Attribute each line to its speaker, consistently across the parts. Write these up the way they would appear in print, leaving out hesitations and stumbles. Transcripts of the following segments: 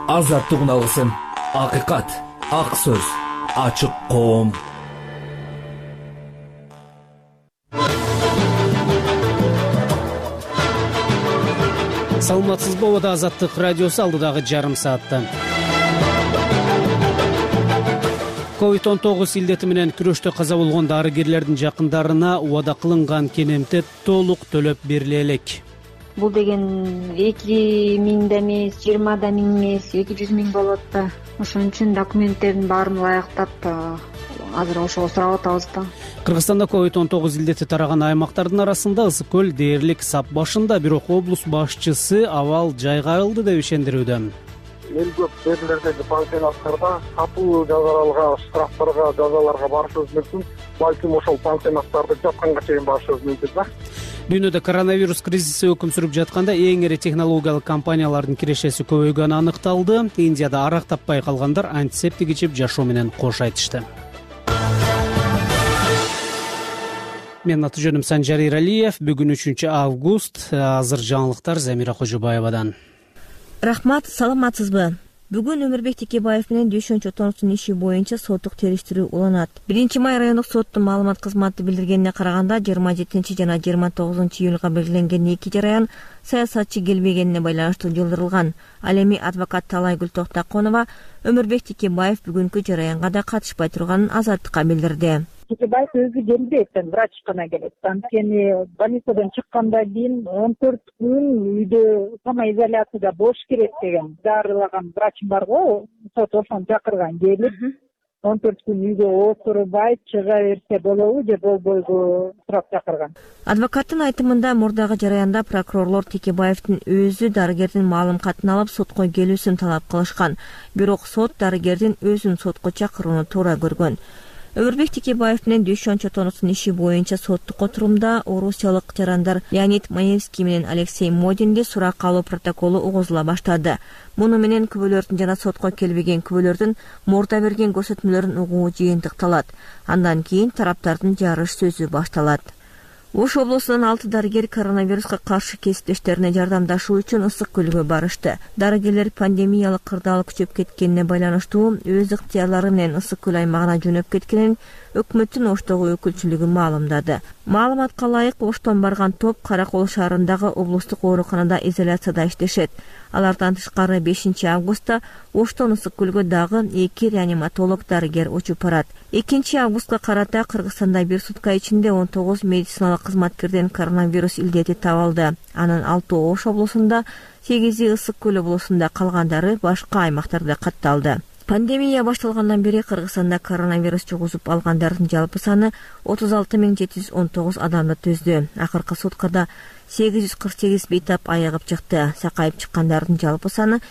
Speaker 1: Азаттык алгысым, акыйкат, ак сөз, ачык коом.
Speaker 2: Саламатсызбы, обода Азаттык радиосу алдыдагы жарым саатта. COVID-19 илдети менен күрөштө каза болгон дарыгерлердин жакындарына убада кылынган кенемтет толук төлөп бериле элек.
Speaker 3: Бул деген 2000 да эмес, 20 да миң эмес, 200 миң болот да. Ошон үчүн документтердин баарын ылайыктап азыр ошого сурап атабыз да.
Speaker 2: Кыргызстанда COVID-19 илдети тараган аймактардын арасында Ысык көл дээрлик сап башында, бирок облус башчысы абал жайга айылды деп ишендирүүдө.
Speaker 4: Эл көп жерлердеги пансионаттарда катуу жазаларга, штрафтарга, жазаларга барышыбыз мүмкүн. Балким ошол пансионаттарды жапканга чейин барышыбыз мүмкүн да.
Speaker 2: Дүйнөдө коронавирус кризиси өкүм сүрүп жатканда эң ири технологиялык компаниялардын кирешеси көбөйгөнү аныкталды. Индияда арак таппай калгандар антисептик ичип жашоо менен кош айтышты. Менин аты жөнүм Санжар Иралиев. Бүгүн 3 август. Азыр жаңылыктар Замира Кожобаевадан.
Speaker 5: Рахмат, саламатсызбы? Бүгүн Өмүрбек Текебаев менен Дүйшөн Чотонуштун иши боюнча соттук териштирүү уланат. 1-май райондук соттун маалымат кызматы билдиргенине караганда 27 жана 29 июлга белгиленген 2 жараян саясатчы келбегенине байланыштуу жылдырылган. Ал эми адвокат Талайгүл Токтаконова Өмүрбек Текебаев бүгүнкү жараянга да катышпай турганын Азаттыкка билдирди.
Speaker 6: Текебаев өзү келбейт, врач гана келет. Анткени больницадан чыккандан кийин 14 күн үйдө самоизоляцияда болуш керек деген дарылаган врачым бар го, сот ошону чакырган, келип 14 күн үйгө отурбай чыга берсе болобу же болбойбу сурап чакырган.
Speaker 5: Адвокаттын айтымында мурдагы жараянда прокурорлор Текебаевдин өзү дарыгердин маалым катын алып сотко келүүсүн талап кылышкан. Бирок сот дарыгердин өзүн сотко чакырууну туура көргөн. Өмүрбек Текебаев менен Дүйшөн Чотонуштун иши боюнча соттук отурумда орусиялык жарандар Леонид Маевский менен Алексей Модинди суракка алуу протоколу угузула баштады. Муну менен күбөлөрдүн жана сотко келбеген күбөлөрдүн мурда берген көрсөтмөлөрүн угуу жыйынтыкталат. Андан кийин тараптардын жарыш сөзү башталат. Ош облусунун 6 дарыгер коронавируска каршы кесиптештерине жардамдашуу үчүн Ысык көлгө барышты. Дарыгерлер пандемиялык кырдаал күчөп кеткенине байланыштуу өз ыктыярлары менен Ысык көл аймагына жөнөп кеткенин өкмөттүн Оштогу өкүлчүлүгү маалымдады. Маалыматка ылайык, Оштон барган топ Каракол шаарындагы облустук ооруканада изоляцияда иштешет. Алардан тышкары 5 августта Оштон Ысык көлгө дагы 2 реаниматолог дарыгер учуп барат. 2 августка карата Кыргызстанда бир сутка ичинде 19 медициналык кызматкерден коронавирус илдети табылды. Анын 6 Ош облусунда, 8 Ысык көл облусунда, калгандары башка аймактарда катталды. Пандемия башталгандан бери Кыргызстанда коронавирус жугузуп алгандардын жалпы саны 36.719 адамды түздү. Акыркы суткада 848 бейтап айыгып чыкты. Сакайып чыккандардын жалпы саны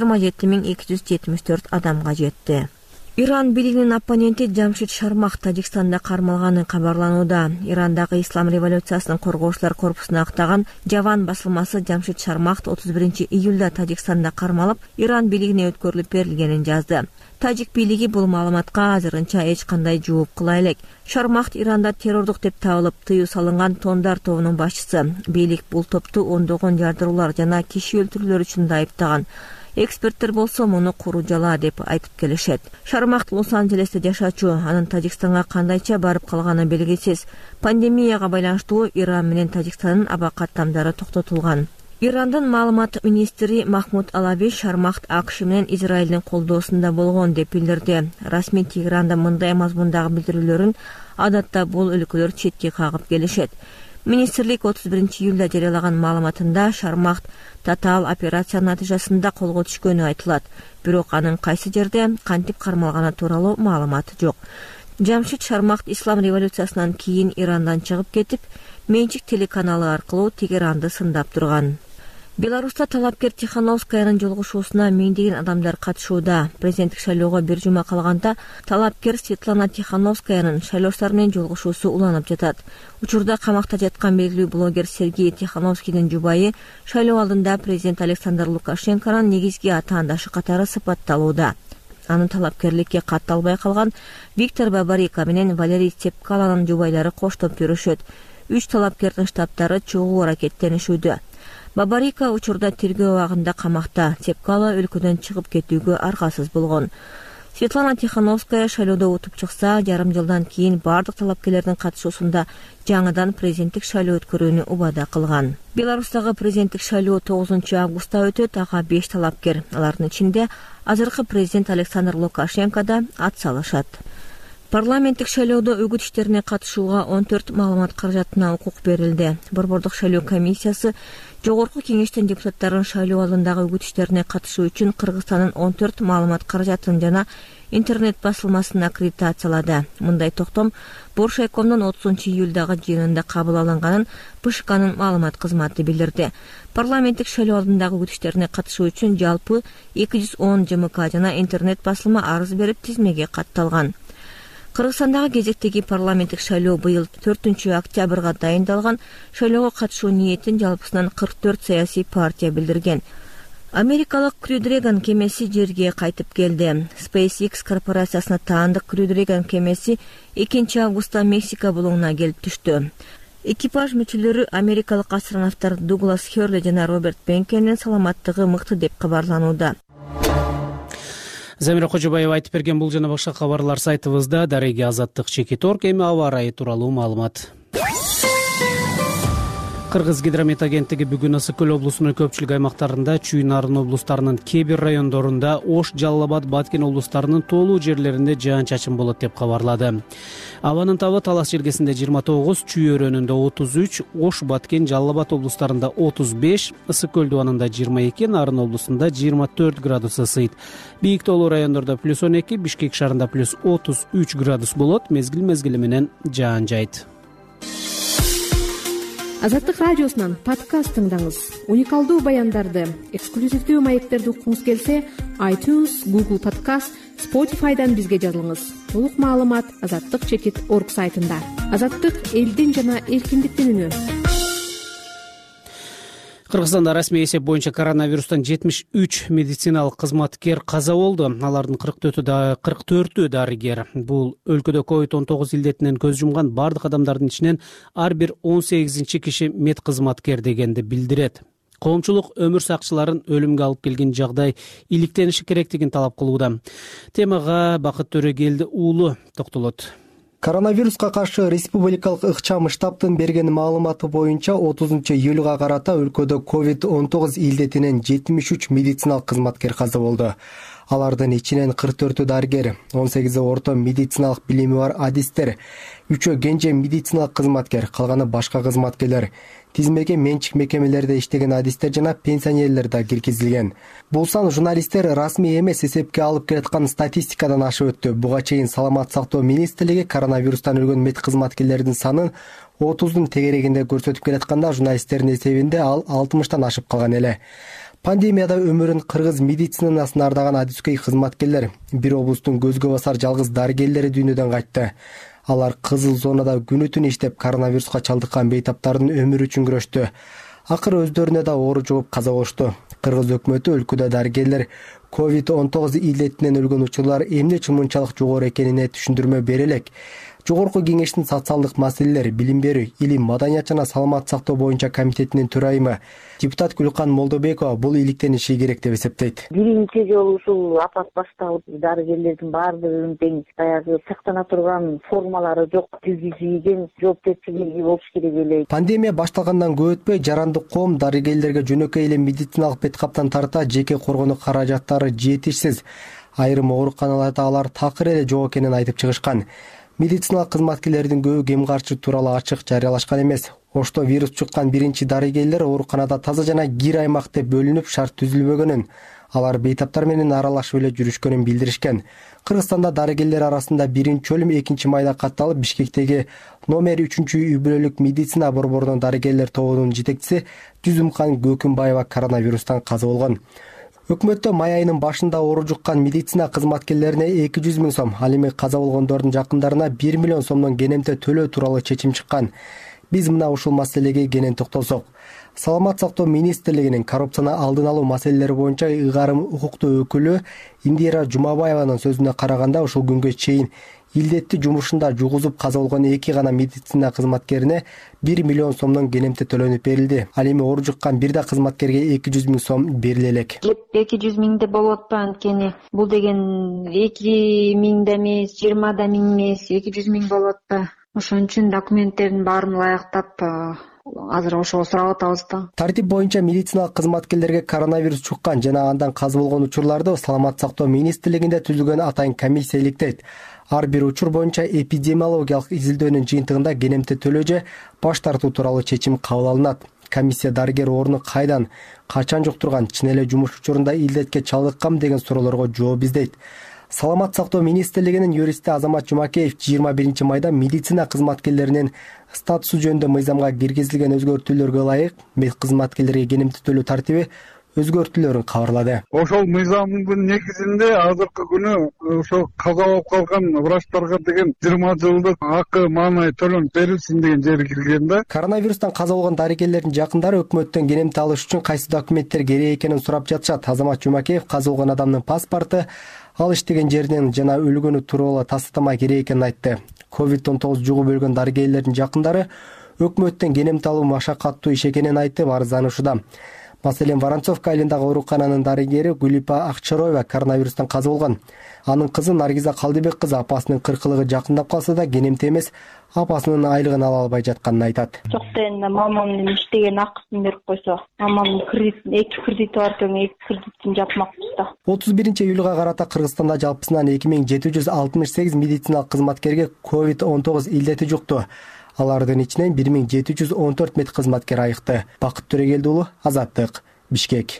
Speaker 5: 27.274 адамга жетти. Иран бийлигинин оппоненти Жамшид Шармах Тажикстанда кармалганы кабарланууда. Ирандагы Ислам революциясынын коргоочулар корпусуна актаган Жаван басылмасы Жамшид Шармахт 31 июлда Тажикстанда кармалып, Иран бийлигине өткөрүлүп берилгенин жазды. Тажик бийлиги бул маалыматка азырынча эч кандай жооп кыла элек. Шармахт Иранда террордук деп табылып, тыюу салынган Тондар тобунун башчысы. Бийлик бул топту ондогон жардыруулар жана киши өлтүрүүлөр үчүн да айыптаган. Эксперттер болсо муну куру жала деп айтып келишет. Шармахт Лос-Анджелесте жашачу, анын Тажикстанга кандайча барып калганы белгисиз. Пандемияга байланыштуу Иран менен Тажикстандын аба каттамдары токтотулган. Ирандын маалымат министри Махмуд Алави Шармахт АКШ менен Израилдин колдоосунда болгон деп билдирди. Расмий Тегеранда мындай мазмундагы билдирүүлөрүн адатта бул өлкөлөр четке кагып келишет. Министрлик 31 июлда жарыялаган маалыматында Шармахт татаал операция натыйжасында колго түшкөнү айтылат. Бирок анын кайсы жерде кантип кармалганы тууралуу маалымат жок. Жамшид Шармахт Ислам революциясынан кийин Ирандан чыгып кетип, менчик телеканалы аркылуу Тегеранды сындап турган. Беларуста талапкер Тихановскаянын жолугушуусуна миңдеген адамдар катышууда. Президенттик шайлоого бир жума калганда талапкер Светлана Тихановскаянын шайлоочулар менен жолугушуусу уланып жатат. Учурда камакта жаткан белгилүү блогер Сергей Тихановскийдин жубайы шайлоо алдында президент Александр Лукашенконун негизги атаандашы катары сыпатталууда. Анын талапкерликке катталбай калган Виктор Бабарика менен Валерий Цепкаланын жубайлары коштоп жүрүшөт. 3 талапкердин штабтары чогуу аракеттенишүүдө. Бабарика учурда тергөө абагында камакта. Цепкало өлкөдөн чыгып кетүүгө аргасыз болгон. Светлана Тихановская шайлоодо утуп чыкса, жарым жылдан кийин бардык талапкерлердин катышуусунда жаңыдан президенттик шайлоо өткөрүүнү убада кылган. Беларустагы президенттик шайлоо 9 августта өтөт. Ага 5 талапкер. Алардын ичинде азыркы президент Александр Лукашенко да ат салышат. Парламенттик шайлоодо үгүт иштерине катышууга 14 маалымат каражатына укук берилди. Борбордук шайлоо комиссиясы жогорку кеңештин депутаттарын шайлоо алдындагы үгүт иштерине катышуу үчүн Кыргызстандын 14 маалымат каражатын жана интернет басылмасын аккредитациялады. Мындай токтом Боршайкомдун 30 июлдагы жыйынында кабыл алынганын ПШКнын маалымат кызматы билдирди. Парламенттик шайлоо алдындагы үгүт иштерине катышуу үчүн жалпы 210 ЖМК жана интернет басылма арыз берип тизмеге катталган. Кыргызстандагы кезектеги парламенттик шайлоо быйыл 4 октябрга дайындалган. Шайлоого катышуу ниетин жалпысынан 44 саясий партия билдирген. Америкалык Crew Dragon кемеси жерге кайтып келди. SpaceX корпорациясына таандык Crew Dragon кемеси 2 августта Мексика булуңуна келип түштү. Экипаж мүчөлөрү америкалык астронавттар Дуглас Херли жана Роберт Бенкенин саламаттыгы мыкты деп кабарланууда.
Speaker 2: Замира Кожобаева айтып берген бул жана башка кабарлар сайтыбызда. Дареги Азаттык Чекиторг. Эми аба ырайы тууралуу маалымат. Кыргыз гидромет агенттиги бүгүн Ысык Көл облусунун көпчүлүк аймактарында, Чүй Нарын облустарынын кээ бир райондорунда, Ош, Жалал Абад, Баткен облустарынын тоолуу жерлеринде жаан-чачын болот деп кабарлады. Абанын табы Талас желгесинде 29, Чүй өрөөнүндө 33, Ош, Баткен, Жалал Абад облустарында 35, Ысык Көл дубанында 22, Нарын облусунда 24 градус ысыйт. Бийик тоолуу райондордо +12, Бишкек шаарында +33 градус болот. Мезгил менен жаан жайт.
Speaker 7: Азаттык радиосунан подкаст тыңдаңыз. Уникалдуу баяндарды, эксклюзивдүү маектерди уккуңуз келсе, iTunes, Google Podcast, Spotify'дан бизге жазылыңыз. Толук маалымат azattik.org сайтында. Азаттык элдин жана эркиндиктин үнү.
Speaker 2: Кыргызстанда расмий эсеп боюнча коронавирустан 73 медициналык кызматкер каза болду. Алардын 44-ү дарыгер. Бул өлкөдө COVID-19 илдетинен көз жумган бардык адамдардын ичинен ар бир 18 киши мед кызматкер дегенди билдирет. Коомчулук өмүр сакчыларын өлүмгө алып келген жагдай иликтениши керектигин талап кылууда. Темага Бакыт Төрөгелди уулу токтолот.
Speaker 8: Коронавируска каршы республикалык ыкчам штабтын берген маалыматы боюнча 30 июлга карата өлкөдө COVID-19 илдетинен 73 медициналык кызматкер каза болду. Алардын ичинен 44 дарыгер, 18 орто медициналык билими бар адистер, 3 кенже медициналык кызматкер, калганы башка кызматкерлер. Тизмеге менчик мекемелерде иштеген адистер жана пенсионерлер да киргизилген. Бул сан журналисттер расмий эмес эсепке алып келаткан статистикадан ашып өттү. Буга чейин Саламат сактоо министрлиги коронавирустан өлгөн мед кызматкерлердин санын 30дун тегерегинде көрсөтүп келатканда, журналисттердин эсебинде ал 60тан ашып калган эле. Пандемияда өмүрүн кыргыз медицинасын ардаган адискөй кызматкерлер, бир облустун көзгө басар жалгыз дарыгерлери дүйнөдөн кайтты. Алар кызыл зонада күнү-түн иштеп, коронавируска чалдыккан бейтаптардын өмүрү үчүн күрөштү. Акыры өздөрүнө да оору жугуп каза болушту. Кыргыз өкмөтү өлкөдө дарыгерлер COVID-19 илдетинен өлгөн учурлар эмне үчүн мынчалык жогору экенине түшүндүрмө бере элек. Жогорку кеңештин социалдык маселелер, билим берүү, илим, маданият жана саламат сактоо боюнча комитетинин төрайымы депутат Гүлкан Молдобекова бул иликтениши керек деп эсептейт.
Speaker 9: Биринчи жолу ушул апат башталып, дарыгерлердин баардыгынын тең баягы сактана турган формалары жок, киргизилген, жоопкерчилиги болуш керек эле.
Speaker 8: Пандемия башталгандан көп өтпөй, жарандык коом дарыгерлерге жөнөкөй эле медициналык бет каптан тарта жеке коргонуу каражаттары жетишсиз. Айрым ооруканаларда алар такыр эле жок экенин айтып чыгышкан. Медициналык кызматкерлердин көбү кем каршы тууралуу ачык жарыялашкан эмес. Ошто вирус чуккан биринчи дарыгерлер ооруканада таза жана кир аймак деп бөлүнүп шарт түзүлбөгөнүн, алар бейтаптар менен аралашып эле жүрүшкөнүн билдиришкен. Кыргызстанда дарыгерлер арасында биринчи өлүм 2 майда катталып, Бишкектеги номер 3-үй бүлөлүк медицина борборунун дарыгерлер тобунун жетекчиси Жүзүмкан Көкүмбаева коронавирустан каза болгон. Өкмөттө май айынын башында оору жуккан медицина кызматкерлерине 200 000 сом, ал эми каза болгондордун жакындарына 1 миллион сомдон кенемте төлөө тууралуу чечим чыккан. Биз мына ушул маселеге кенен токтолсок. Саламат сактоо министрлигинин коррупцияны алдын алуу маселелери боюнча ыйгарым укуктуу өкүлү Индира Жумабаеванын сөзүнө караганда, ушул күнгө чейин илдетти жумушунда жугузуп каза болгон 2 гана медицина кызматкерине 1 миллион сомдон кенемте төлөнүп берилди. Ал эми оор жуккан бир да кызматкерге 200 миң сом бериле элек.
Speaker 3: 200 миңде болуп атпайбы, анткени бул деген 2 миң да эмес, 20 да миң эмес, 200 миң болуп атпайбы. Ошон үчүн документтердин баарын ылайыктап азыр ошого сурап атабыз да.
Speaker 8: Тартип боюнча медициналык кызматкерлерге коронавирус чуккан жана андан каза болгон учурларды Саламат сактоо министрлигинде түзүлгөн атайын комиссия иликтейт. Ар бир учур боюнча эпидемиологиялык изилдөөнүн жыйынтыгында кенемте төлөө же баш тартуу тууралуу чечим кабыл алынат. Комиссия дарыгер орну кайдан, качан жуктурган, чын эле жумуш учурунда илдетке чалдыкканбы деген суроолорго жооп издейт. Саламат сактоо министрлигинин юристи Азамат Жумакеев 21 майда медицина кызматкерлеринин статусу жөнүндө мыйзамга киргизилген өзгөртүүлөргө ылайык медкызматкерлерге кенемте төлөө тартиби өзгөртүүлөрүн кабарлады.
Speaker 10: Ошол мыйзамдын негизинде азыркы күнү ошол каза болуп калган врачтарга деген 20 жылдык акы маанай төлөнүп берилсин деген жери кирген да.
Speaker 8: Коронавирустан каза болгон дарыгерлердин жакындары өкмөттөн кенемте алыш үчүн кайсы документтер керек экенин сурап жатышат. Азамат Жумакеев каза болгон адамдын паспорту, ал иштеген жерден жана өлгөнү тууралуу тастама керек экенин айтты. COVID-19 жугуп өлгөн дарыгерлердин жакындары өкмөттөн кенемте алуу машакаттуу иш экенин айтып арызданышууда. Маселен, Воронцовка айылындагы оорукананын дарыгери Гулипа Акчароева коронавирустан каза болгон. Анын кызы Наргиза Калдыбек кызы апасынын 40-лыгы жакындап калса да кенемте эмес, апасынын айлыгын ала албай жатканын айтат.
Speaker 11: Жок дегенде мамамдын иштеген акысын берип койсо, мамамдын кредит, 2 кредити бар экен, 2 кредитин жапмакпыз да.
Speaker 8: 31 июлга карата Кыргызстанда жалпысынан 2768 медициналык кызматкерге COVID-19 илдети жукту. Алардын ичинен 1714 медкызматкер айыкты. Бакыт Төрөгелди уулу, Азаттык, Бишкек.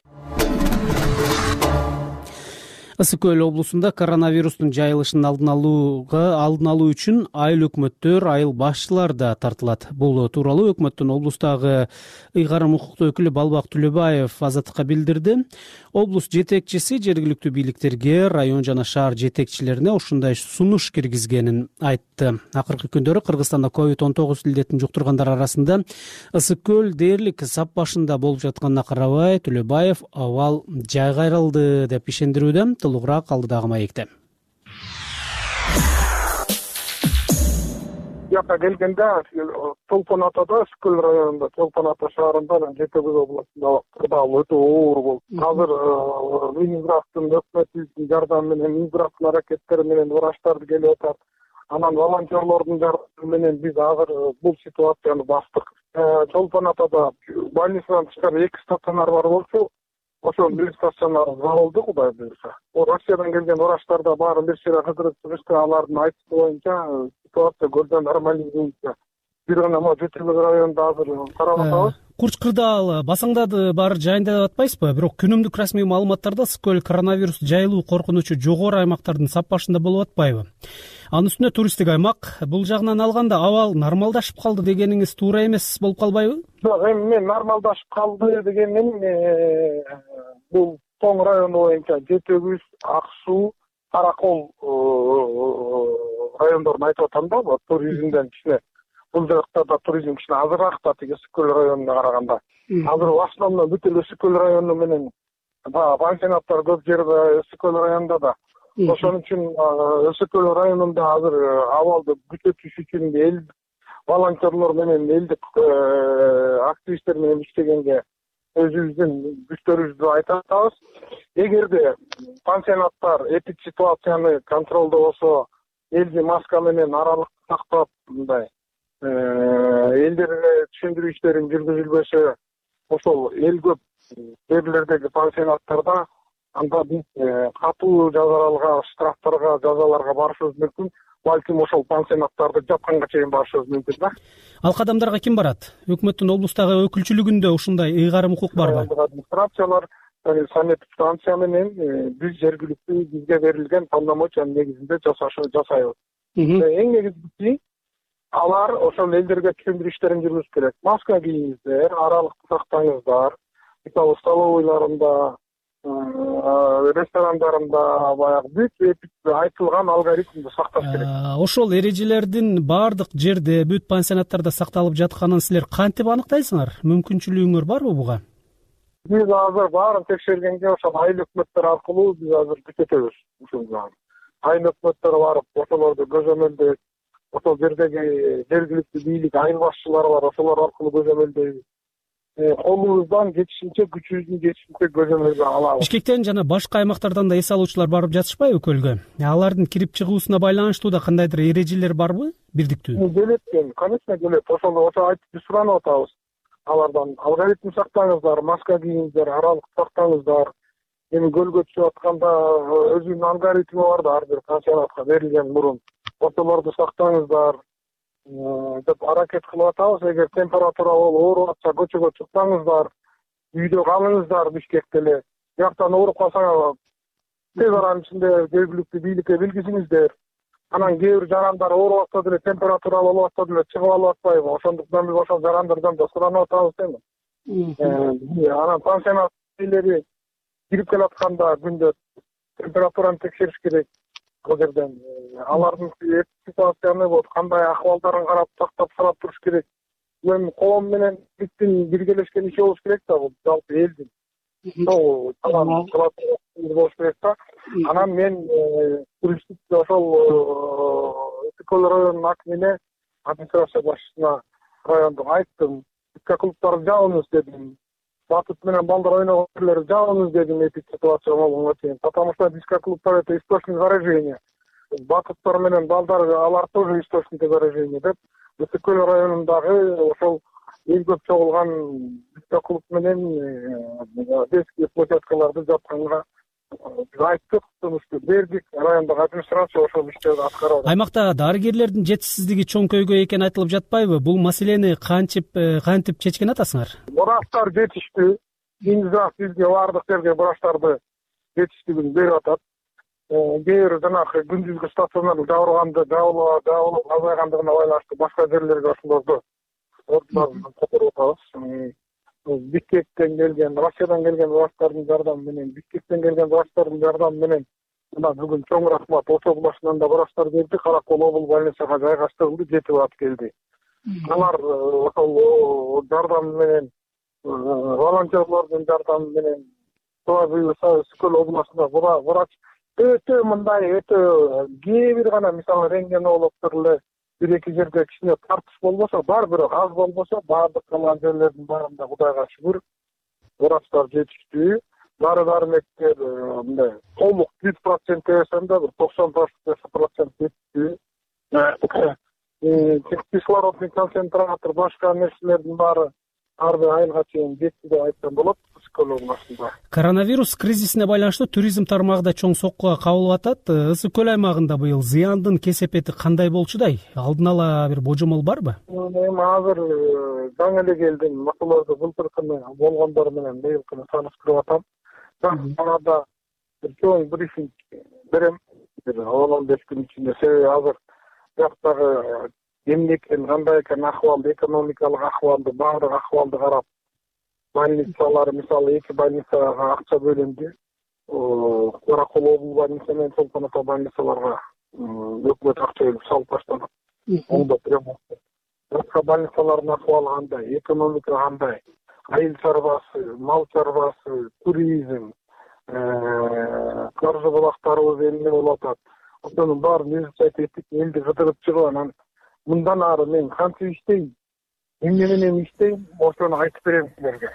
Speaker 2: Ысык Көл облусунда коронавирустун жайылышын алдын алуу үчүн айыл өкмөттөр, айыл башчылары да тартылат. Бул тууралуу өкмөттүн облустагы ыйгарым укуктуу өкүлү Балбак Түлөбаев Азаттыкка билдирди. Облус жетекчиси жергиликтүү бийликтерге, район жана шаар жетекчилерине ушундай сунуш киргизгенин айтты. Акыркы күндөрү Кыргызстанда COVID-19 илдетин жуктургандар арасында Ысык Көл дээрлик сап башында болуп жатканына карабай, Түлөбаев абал жайга айрылды деп ишендирүүдө. Толугураак алдыдагы маекте.
Speaker 4: Жакка келгенде Чолпон Атада, Ысык Көл районунда, Чолпон Ата шаарында, Жети Көл областында кырдаал өтө оор болду. Азыр Минздравдын өкмөттүн жардамы менен, Минздравдын аракеттери менен врачтар келип атат. Анан волонтерлордун жардамы менен биз азыр бул ситуацияны бастык. Чолпон Атада больницадан тышкары 2 стационар бар болчу. Ошол бир стационар жабылды, Кудай буйруса. Россиядан келген врачтар да баарын бир шере кыдырып чыгышты. Алардын айтышы боюнча ситуация көрдөн нормализуется. Бир гана Жети Көл районунда азыр карап атабыз.
Speaker 2: Курч кырдаал басаңдады баары жайында деп атпайсызбы? Бирок күнүмдүк расмий маалыматтарда Ысык Көл коронавирус жайылуу коркунучу жогору аймактардын сап башында болуп атпайбы? Анын үстүнө туристтик аймак. Бул жагынан алганда абал нормалдашып калды дегениңиз туура эмес болуп калбайбы?
Speaker 4: Жок, эми мен нормалдашып калды дегенмен бул Тоң району боюнча Жети Көл, Ак Суу, Каракол райондорун айтып атам да, туризмден кичине. Бул жактарда туризм кичине азыраак да Ысык Көл районуна караганда. Азыр в основном бүт эле Ысык Көл району менен пансионаттар көп жерде Ысык Көл районунда да. Ошон үчүн Ысык Көл районунда азыр абалды күчөтүш үчүн эл волонтерлор менен, элдик активисттер менен иштегенге өзүбүздүн күчтөрүбүздү айтып атабыз. Эгерде пансионаттар эпидситуацияны контролдобосо, элди маска менен аралык сактап, мындай элдерге түшүндүрүү иштерин жүргүзүлбөсө, ошол эл көп жерлердеги пансионаттарда анда биз катуу жазаларга, штрафтарга, жазаларга барышыбыз мүмкүн. Балким ошол пансионаттарды жапканга чейин барышыбыз мүмкүн да.
Speaker 2: Ал кадамдарга ким барат? Өкмөттүн облустагы өкүлчүлүгүндө ушундай ыйгарым укук барбы?
Speaker 4: Администрациялар, санэпидстанция менен биз жергиликтүү бизге берилген полномочиянын негизинде жасайбыз. Эң негизгиси алар ошол элдерге түшүндүрүү иштерин жүргүзүш керек. Маска кийиңиздер, аралыкты сактаңыздар, столовойларында, ресторандарында баягы бүт айтылган алгоритмди сакташ керек.
Speaker 2: Ошол эрежелердин баардык жерде, бүт пансионаттарда сакталып жатканын силер кантип аныктайсыңар? Мүмкүнчүлүгүңөр барбы буга?
Speaker 4: Биз азыр баарын текшергенге ошол айыл өкмөттөр аркылуу биз азыр күчөтөбүз ушуну. айыл өкмөттөрү барып ошолорду көзөмөлдөйт. Ошол жердеги жергиликтүү бийлик, айыл башчылары бар, ошолор аркылуу көзөмөлдөйбүз. Колубуздан жетишинче, күчүбүздүн жетишинче көзөмөлгө алабыз.
Speaker 2: Бишкектен жана башка аймактардан да эс алуучулар барып жатышпайбы көлгө? Алардын кирип чыгуусуна байланыштуу да кандайдыр эрежелер барбы? Бирдиктүү?
Speaker 4: Келет, конечно келет. Ошо айтып суранып атабыз алардан. Алгоритм сактаңыздар, маска кийиңиздер, аралык сактаңыздар. Эми көлгө түшүп атканда өзүнүн алгоритми бар да, ар бир пансионатка берилген мурун. Ошолорду сактаңыздар деп аракет кылып атабыз. Эгер температура ооруп атса, көчөгө чыкпаңыздар, үйдө калыңыздар. Бишкекте эле жактан ооруп калсаңар тез аранын ичинде жергиликтүү бийликке билгизиңиздер. Анан кээ бир жарандар ооруп атса деле, температура болуп атса деле чыгып алып атпайбы? Ошондуктан биз ошол жарандардан да суранып атабыз эми. Анан пансионат ээлери кирип келатканда күндө температураны текшериш керек. Ал жерден алардын ситуацияны кандай акыбалдарын карап, тактап сурап туруш керек. Эми коом менен биздин биргелешкен иши болуш керек да, бул жалпы элдин. Ошол болуш керек да. Анан мен туристтик ошол Ысык-Көл районунун акимине, администрация башчысына райондук айттым. Дискә клубтарды жабыңыз дедим. Батут менен балдар ойногон жерлерди жабыңыз дедим, эпид ситуация болгонго чейин. Потому что дискә клубтар это источник заражения. Батуттар менен балдар алар тоже источник заражения деп Ысык-Көл районундагы ошол эң көп чогулган дискә клуб менен детский площадкаларды жапканга биз айттык, сунушту бердик. Райондогу администрация ошол иштерди аткарып атат.
Speaker 2: Аймакта дарыгерлердин жетишсиздиги чоң көйгөй экени айтылып жатпайбы? Бул маселени кантип чечкен атасыңар?
Speaker 4: Врачтар жетиштүү. Кийинкирээк бизге баардык жерге врачтарды жетиштигин берип атат. Кээ бир жанагы күндүзгү стационар жабылып азайгандыгына байланыштуу башка жерлерге ошолорду ордуна которуп атабыз. Бишкектен келген, Россиядан келген врачтардын жардамы менен, Бишкектен келген врачтардын жардамы менен мына бүгүн чоң рахмат, Ош областынан да врачтар келди, Каракол облус больницага жайгаштырылды, жетип ат келди. Алар ошол жардам менен, волонтерлордун жардамы менен Ысык-Көл областында врач өтө мындай кээ бир гана мисалы рентгенологдор эле бир-эки жерде кичине тартыш болбосо, бар бирок аз болбосо, баардык калган жерлердин баарында Кудайга шүгүр врачтар жетиштүү. Дары-дармектер мындай толук 100% десем да, 90% жетиштүү. Кислородный концентратор, башка нерселердин баары ар бир айылга чейин жетти деп айтсам болот. Ысык-Көл областында
Speaker 2: Коронавирус кризисине байланыштуу туризм тармагы да чоң соккуга кабылып атат. Ысык-Көл аймагында быйыл зыяндын кесепети кандай болчудай? Алдын ала бир божомол барбы?
Speaker 4: Эми азыр жаңы эле келдим. Ошолорду былтыркыны болгондор менен быйылкыны салыштырып атам. Арада чоң брифинг берем. 10-15 күн ичинде. Себеби азыр жактагы эмне экен, кандай экен акыбалды, экономикалык акыбалды, баардык акыбалды карап, больницалар, мисалы 2 больницага акча бөлүндү. Каракол облус больница менен Чолпон ата больницаларга өкмөт акча бөлүп салып баштады. Оңдоп ремонт. Башка больницалардын акыбалы кандай, экономика кандай, айыл чарбасы, мал чарбасы, туризм, каржы булактарыбыз эмне болуп атат. Ошонун баарын изучать эттик, элди кыдырып чыгып, анан мындан ары мен кантип иштейм, эмне менен иштейм, ошону айтып берем силерге.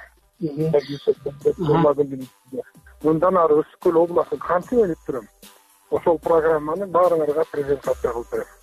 Speaker 4: Мындан ары Ысык-Көл областын кантип өнүп турам, ошол программаны баарыңарга презентация кылып берем.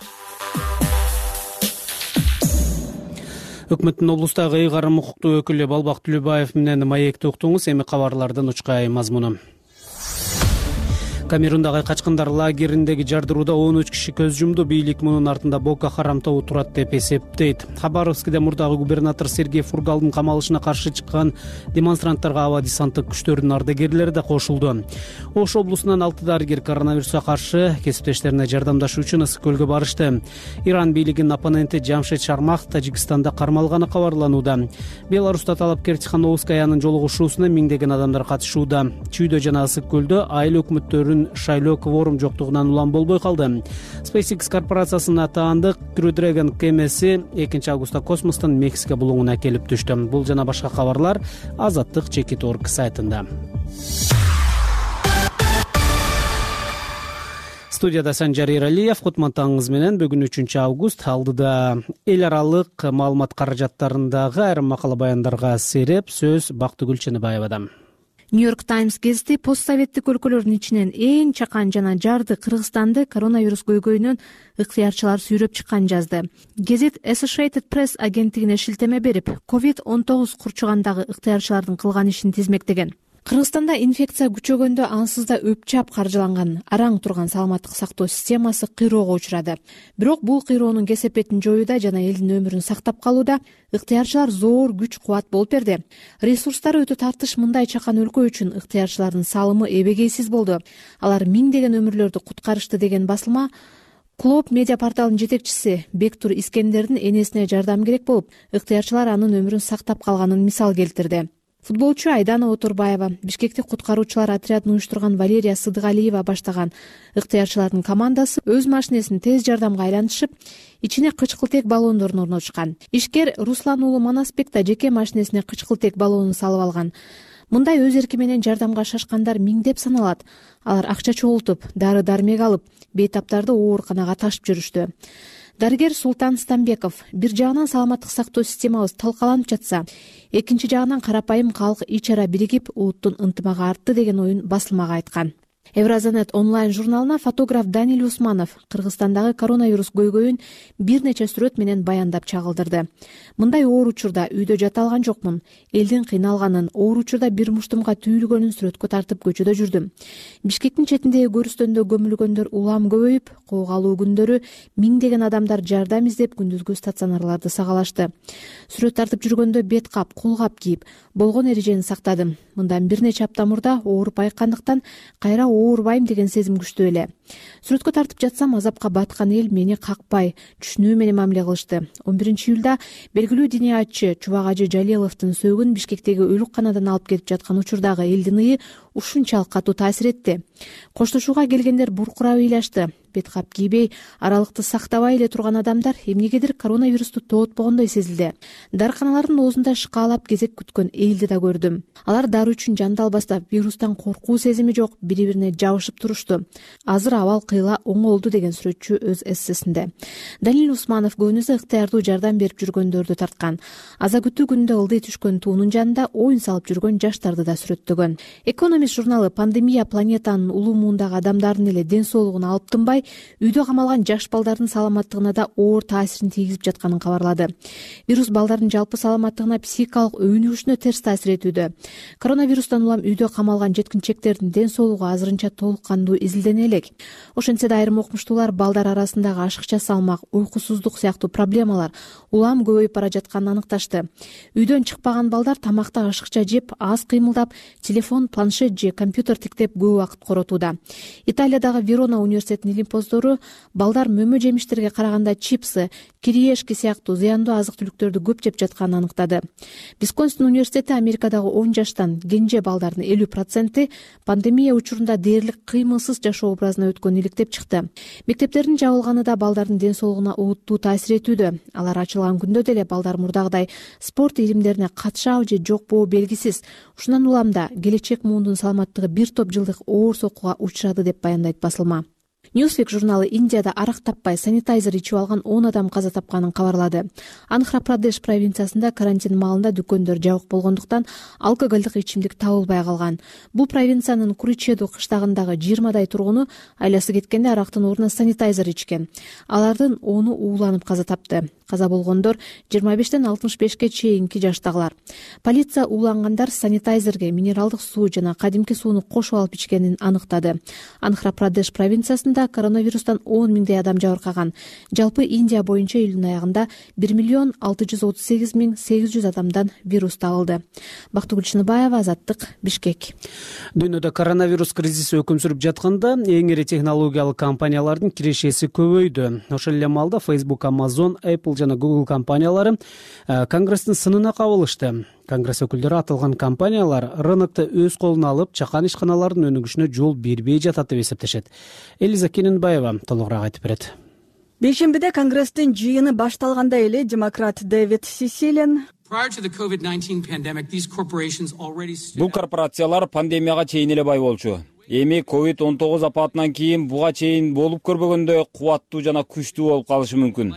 Speaker 2: Өкмөттүн облустагы ыйгарым укуктуу өкүлү Балбак Түлөбаев менен маекти уктуңуз. Эми кабарлардын учкай мазмуну. Камерундагы качкындар лагериндеги жардырууда 13 киши көз жумду. Бийлик мунун артында Боко Харам тобу турат деп эсептейт. Хабаровскиде мурдагы губернатор Сергей Фургалдын камалышына каршы чыккан демонстранттарга аба десанттык күчтөрдүн ардагерлери да кошулду. Ош облусунан 6 дарыгер коронавирусга каршы кесиптештерине жардамдашуу үчүн Ысык-Көлгө барышты. Иран бийлигинин оппоненти Джамшед Шармахов Тажикстанда кармалганы кабарланууда. Беларуста талапкер Тихановскаянын жолугушуусуна миңдеген адамдар катышууда. Чүйдө жана Ысык-Көлдө айыл өкмөттөрүн шайлоо кворум жоктугунан улам болбой калды. SpaceX корпорациясынын атаандык Crew Dragon кемеси 2 августта космостон Мексика булуңуна келип түштү. Бул жана башка кабарлар Азаттык.org сайтында. Студияда Санжар Эралиев. Кутмантаңыз менен. Бүгүн 3 август. Алдыда эл аралык маалымат каражаттарындагы айрым макала баяндарга сереп сөз Бактыгүл Чыныбаевадан.
Speaker 7: Нью-Йорк Таймс гезити постсоветтик өлкөлөрдүн ичинен эң чакан жана жарды Кыргызстанды коронавирус көйгөйүнөн ыктыярчылар сүйрөп чыкканын жазды. Гезит Associated Press агенттигине шилтеме берип, COVID-19 курчугандагы ыктыярчылардын кылган ишин тизмектеген. Кыргызстанда инфекция күчөгөндө ансыз да өпчап каржыланган араң турган саламаттык сактоо системасы кыйроого учурады. Бирок бул кыйроонун кесепетин жоюуда жана элдин өмүрүн сактап калууда ыктыярчылар зор күч-кубат болуп берди. Ресурстары өтө тартыш мындай чакан өлкө үчүн ыктыярчылардын салымы эбегейсиз болду. Алар миңдеген өмүрлөрдү куткарышты деген басылма Клоп медиа порталынын жетекчиси Бектур Искендердин энесине жардам керек болуп, ыктыярчылар анын өмүрүн сактап калганын мисал келтирди. Футболчу Айдана Отурбаева, Бишкекте куткаруучулар отрядын уюштурган Валерия Сыдыгалиева баштаган ыктыярчылардын командасы өз машинесин тез жардамга айлантышып, ичине кычкылтек баллондорун орнотушкан. Ишкер Руслан уулу Манасбек да жеке машинесине кычкылтек баллонун салып алган. Мындай өз эрки менен жардамга шашкандар миңдеп саналат. Алар акча чогултуп, дары-дармек алып, бейтаптарды ооруканага ташып жүрүштү. Дарыгер Султан Стамбеков: бир жагынан саламаттык сактоо системабыз талкаланып жатса, экинчи жагынан карапайым калк ич-ара биригип улуттун ынтымагы артты деген оюн басылмага айткан. Евразанет онлайн журналына фотограф Даниль Усманов Кыргызстандагы коронавирус көйгөйүн бир нече сүрөт менен баяндап чагылдырды. Мындай оор учурда үйдө жата алган жокмун. Элдин кыйналганын, оор учурда бир муштумга түйүлгөнүн сүрөткө тартып көчөдө жүрдүм. Бишкектин четиндеги көрүстөндө көмүлгөндөр улам көбөйүп, куугалуу күндөрү миңдеген адамдар жардам издеп күндүзгү стационарларды сагалашты. Сүрөт тартып жүргөндө бет кап, кол кап кийип, болгон эрежени сактадым. Мындан бир нече апта мурда ооруп айыккандыктан кайра оорубайм деген сезим күчтүү эле. Сүрөткө тартып жатсам азапка баткан эл мени какпай, түшүнүү менен мамиле кылышты. 11-июлда белгилүү диний айтчы Чубак Ажы Жалиловдун сөөгүн Бишкектеги өлүкканадан алып кетип жаткан учурдагы элдин ыы ушунчалык катуу таасир этти. Коштошууга келгендер буркурап ыйлашты. Бет кап кийбей, аралыкты сактабай эле турган адамдар эмнегедир коронавирусту тоотпогондой сезилди. Дарыканалардын оозунда шкаалап кезек күткөн элди да көрдүм. Алар дары үчүн жандалбастап, вирустан коркуу сезими жок, бири-бирине жабышып турушту. Азыр абал кыйла оңолду деген сүрөтчү өз эссесинде. Даниль Усманов көбүнесе ыктыярдуу жардам берип жүргөндөрдү тарткан. Аза күтүү күндө ылдый түшкөн туунун жанында оюн салып жүргөн жаштарды да сүрөттөгөн. Экономист журналы пандемия планетанын улуумундагы адамдардын эле ден соолугуна алып тынбай, үйдө камалган жаш балдардын саламаттыгына да оор таасирин тийгизип жатканын кабарлады. Вирус балдардын жалпы саламаттыгына, психикалык өнүгүшүнө терс таасир этүүдө. Коронавирустан улам үйдө камалган жеткинчектердин ден соолугу азырынча толук кандуу изилдене элек. Ошентсе да айрым окумуштуулар балдар арасындагы ашыкча салмак, уйкусуздук сыяктуу проблемалар улам көбөйүп бара жатканын аныкташты. Үйдөн чыкпаган балдар тамакты ашыкча жеп, аз кыймылдап, телефон, планшет же компьютер тиктеп көп убакыт коротууда. Италиядагы Верона университетинин илимпоздору балдар мөмө жемиштерге караганда чипсы, кириешки сыяктуу зыяндуу азык-түлүктөрдү көп жеп жатканын аныктады. Висконсин университети Америкадагы 10 жаштан кенже балдардын 50% пандемия учурунда дээрлик кыймылсыз жашоо образына өткөнүн иликтеп чыкты. Мектептердин жабылганы да балдардын ден соолугуна олуттуу таасир этүүдө. Алар ачылган күндө деле балдар мурдагыдай спорт ийримдерине катышабы же жокпу белгисиз. Ушундан улам да келечек муундун саламаттыгы бир топ жылдык оор соккуга учурады деп баяндайт басылма. Newsweek журналы Индияда арак таппай санитайзер ичип алган 10 адам каза тапканын кабарлады. Андхра-Прадеш провинциясында карантин маалында дүкөндөр жабык болгондуктан алкоголдук ичимдик табылбай калган. Бул провинциянын Куричеду кыштагындагы 20дай тургуну айласы кеткенде арактын ордуна санитайзер ичкен. Алардын 10-у ууланып каза тапты. Каза болгондор 25-тен 65-ке чейинки жаштагылар. Полиция уулангандар санитайзерге минералдык суу жана кадимки сууну кошуп алып ичкенин аныктады. Андхра-Прадеш провинциясында коронавирустан 10 миңдей адам жабыркаган. Жалпы Индия боюнча июлдун аягында 1 638 800 адамдан вирус табылды. Бактыгүл Чыныбаева, Азаттык, Бишкек.
Speaker 2: Дүйнөдө коронавирус кризиси өкүм сүрүп жатканда эң ири технологиялык компаниялардын кирешеси көбөйдү. Ошол эле маалда Facebook, Amazon, Apple жана Google компаниялары Конгресстин сынына кабылышты. Конгресс өкүлдөрү аталган компаниялар рынокто өз колуна алып, чакан ишканалардын өнүгүшүнө жол бербей жатат деп эсептешет. Элиза Кененбаева толугураак айтып берет.
Speaker 12: Бейшембиде Конгресстин жыйыны башталганда эле демократ Дэвид Сисилен
Speaker 13: Бул корпорациялар пандемияга чейин эле бай болчу. Эми COVID-19 апатынан кийин буга чейин болуп көрбөгөндөй кубаттуу жана күчтүү болуп калышы мүмкүн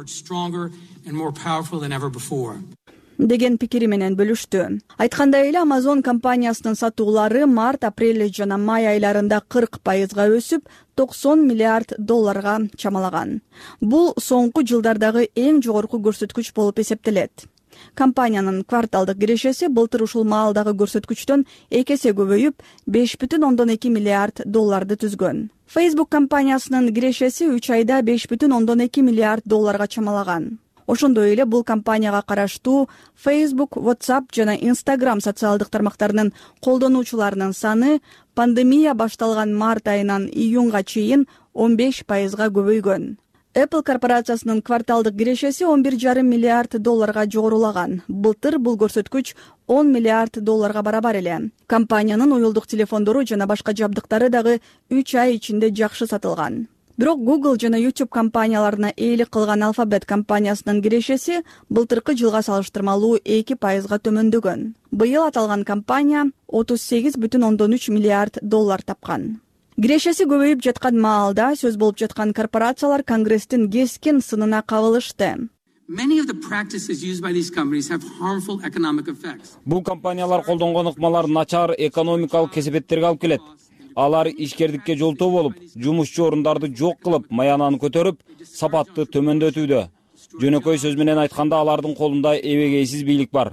Speaker 12: деген пикири менен бөлүштү. Айткандай эле Amazon компаниясынын сатуулары март, апрель жана май айларында 40% өсүп, $90 миллиард чамалаган. Бул соңку жылдардагы эң жогорку көрсөткүч болуп эсептелет. Компаниянын кварталдык кирешеси былтыр ушул маалдагы көрсөткүчтөн 2 эсе көбөйүп, $5,2 миллиард түзгөн. Facebook компаниясынын кирешеси 3 айда $5,2 миллиард чамалаган. Ошондой эле бул компанияга караштуу Facebook, WhatsApp жана Instagram социалдык тармактарынын колдонуучуларынын саны пандемия башталган март айынан июнга чейин 15% көбөйгөн. Apple корпорациясынын кварталдык кирешеси $11,5 миллиард жогорулаган. Былтыр бул көрсөткүч $10 миллиард барабар эле. Компаниянын уюлдук телефондору жана башка жабдыктары дагы 3 ай ичинде жакшы сатылган. Бирок Google жана YouTube компанияларына ээлик кылган Alphabet компаниясынын кирешеси былтыркы жылга салыштырмалуу 2% төмөндөгөн. Быйыл аталган компания $38,3 миллиард тапкан. Кирешеси көбөйүп жаткан маалда сөз болуп жаткан корпорациялар Конгресстин кескин сынына кабылышты.
Speaker 13: Бул компаниялар колдонгон ыкмалар начар экономикалык кесепеттерге алып келет. Алар ишкердикке жолтоо болуп, жумушчу орундарды жок кылып, маянаны көтөрүп, сапатты төмөндөтүүдө. Жөнөкөй сөз менен айтканда алардын колунда эбегейсиз бийлик бар.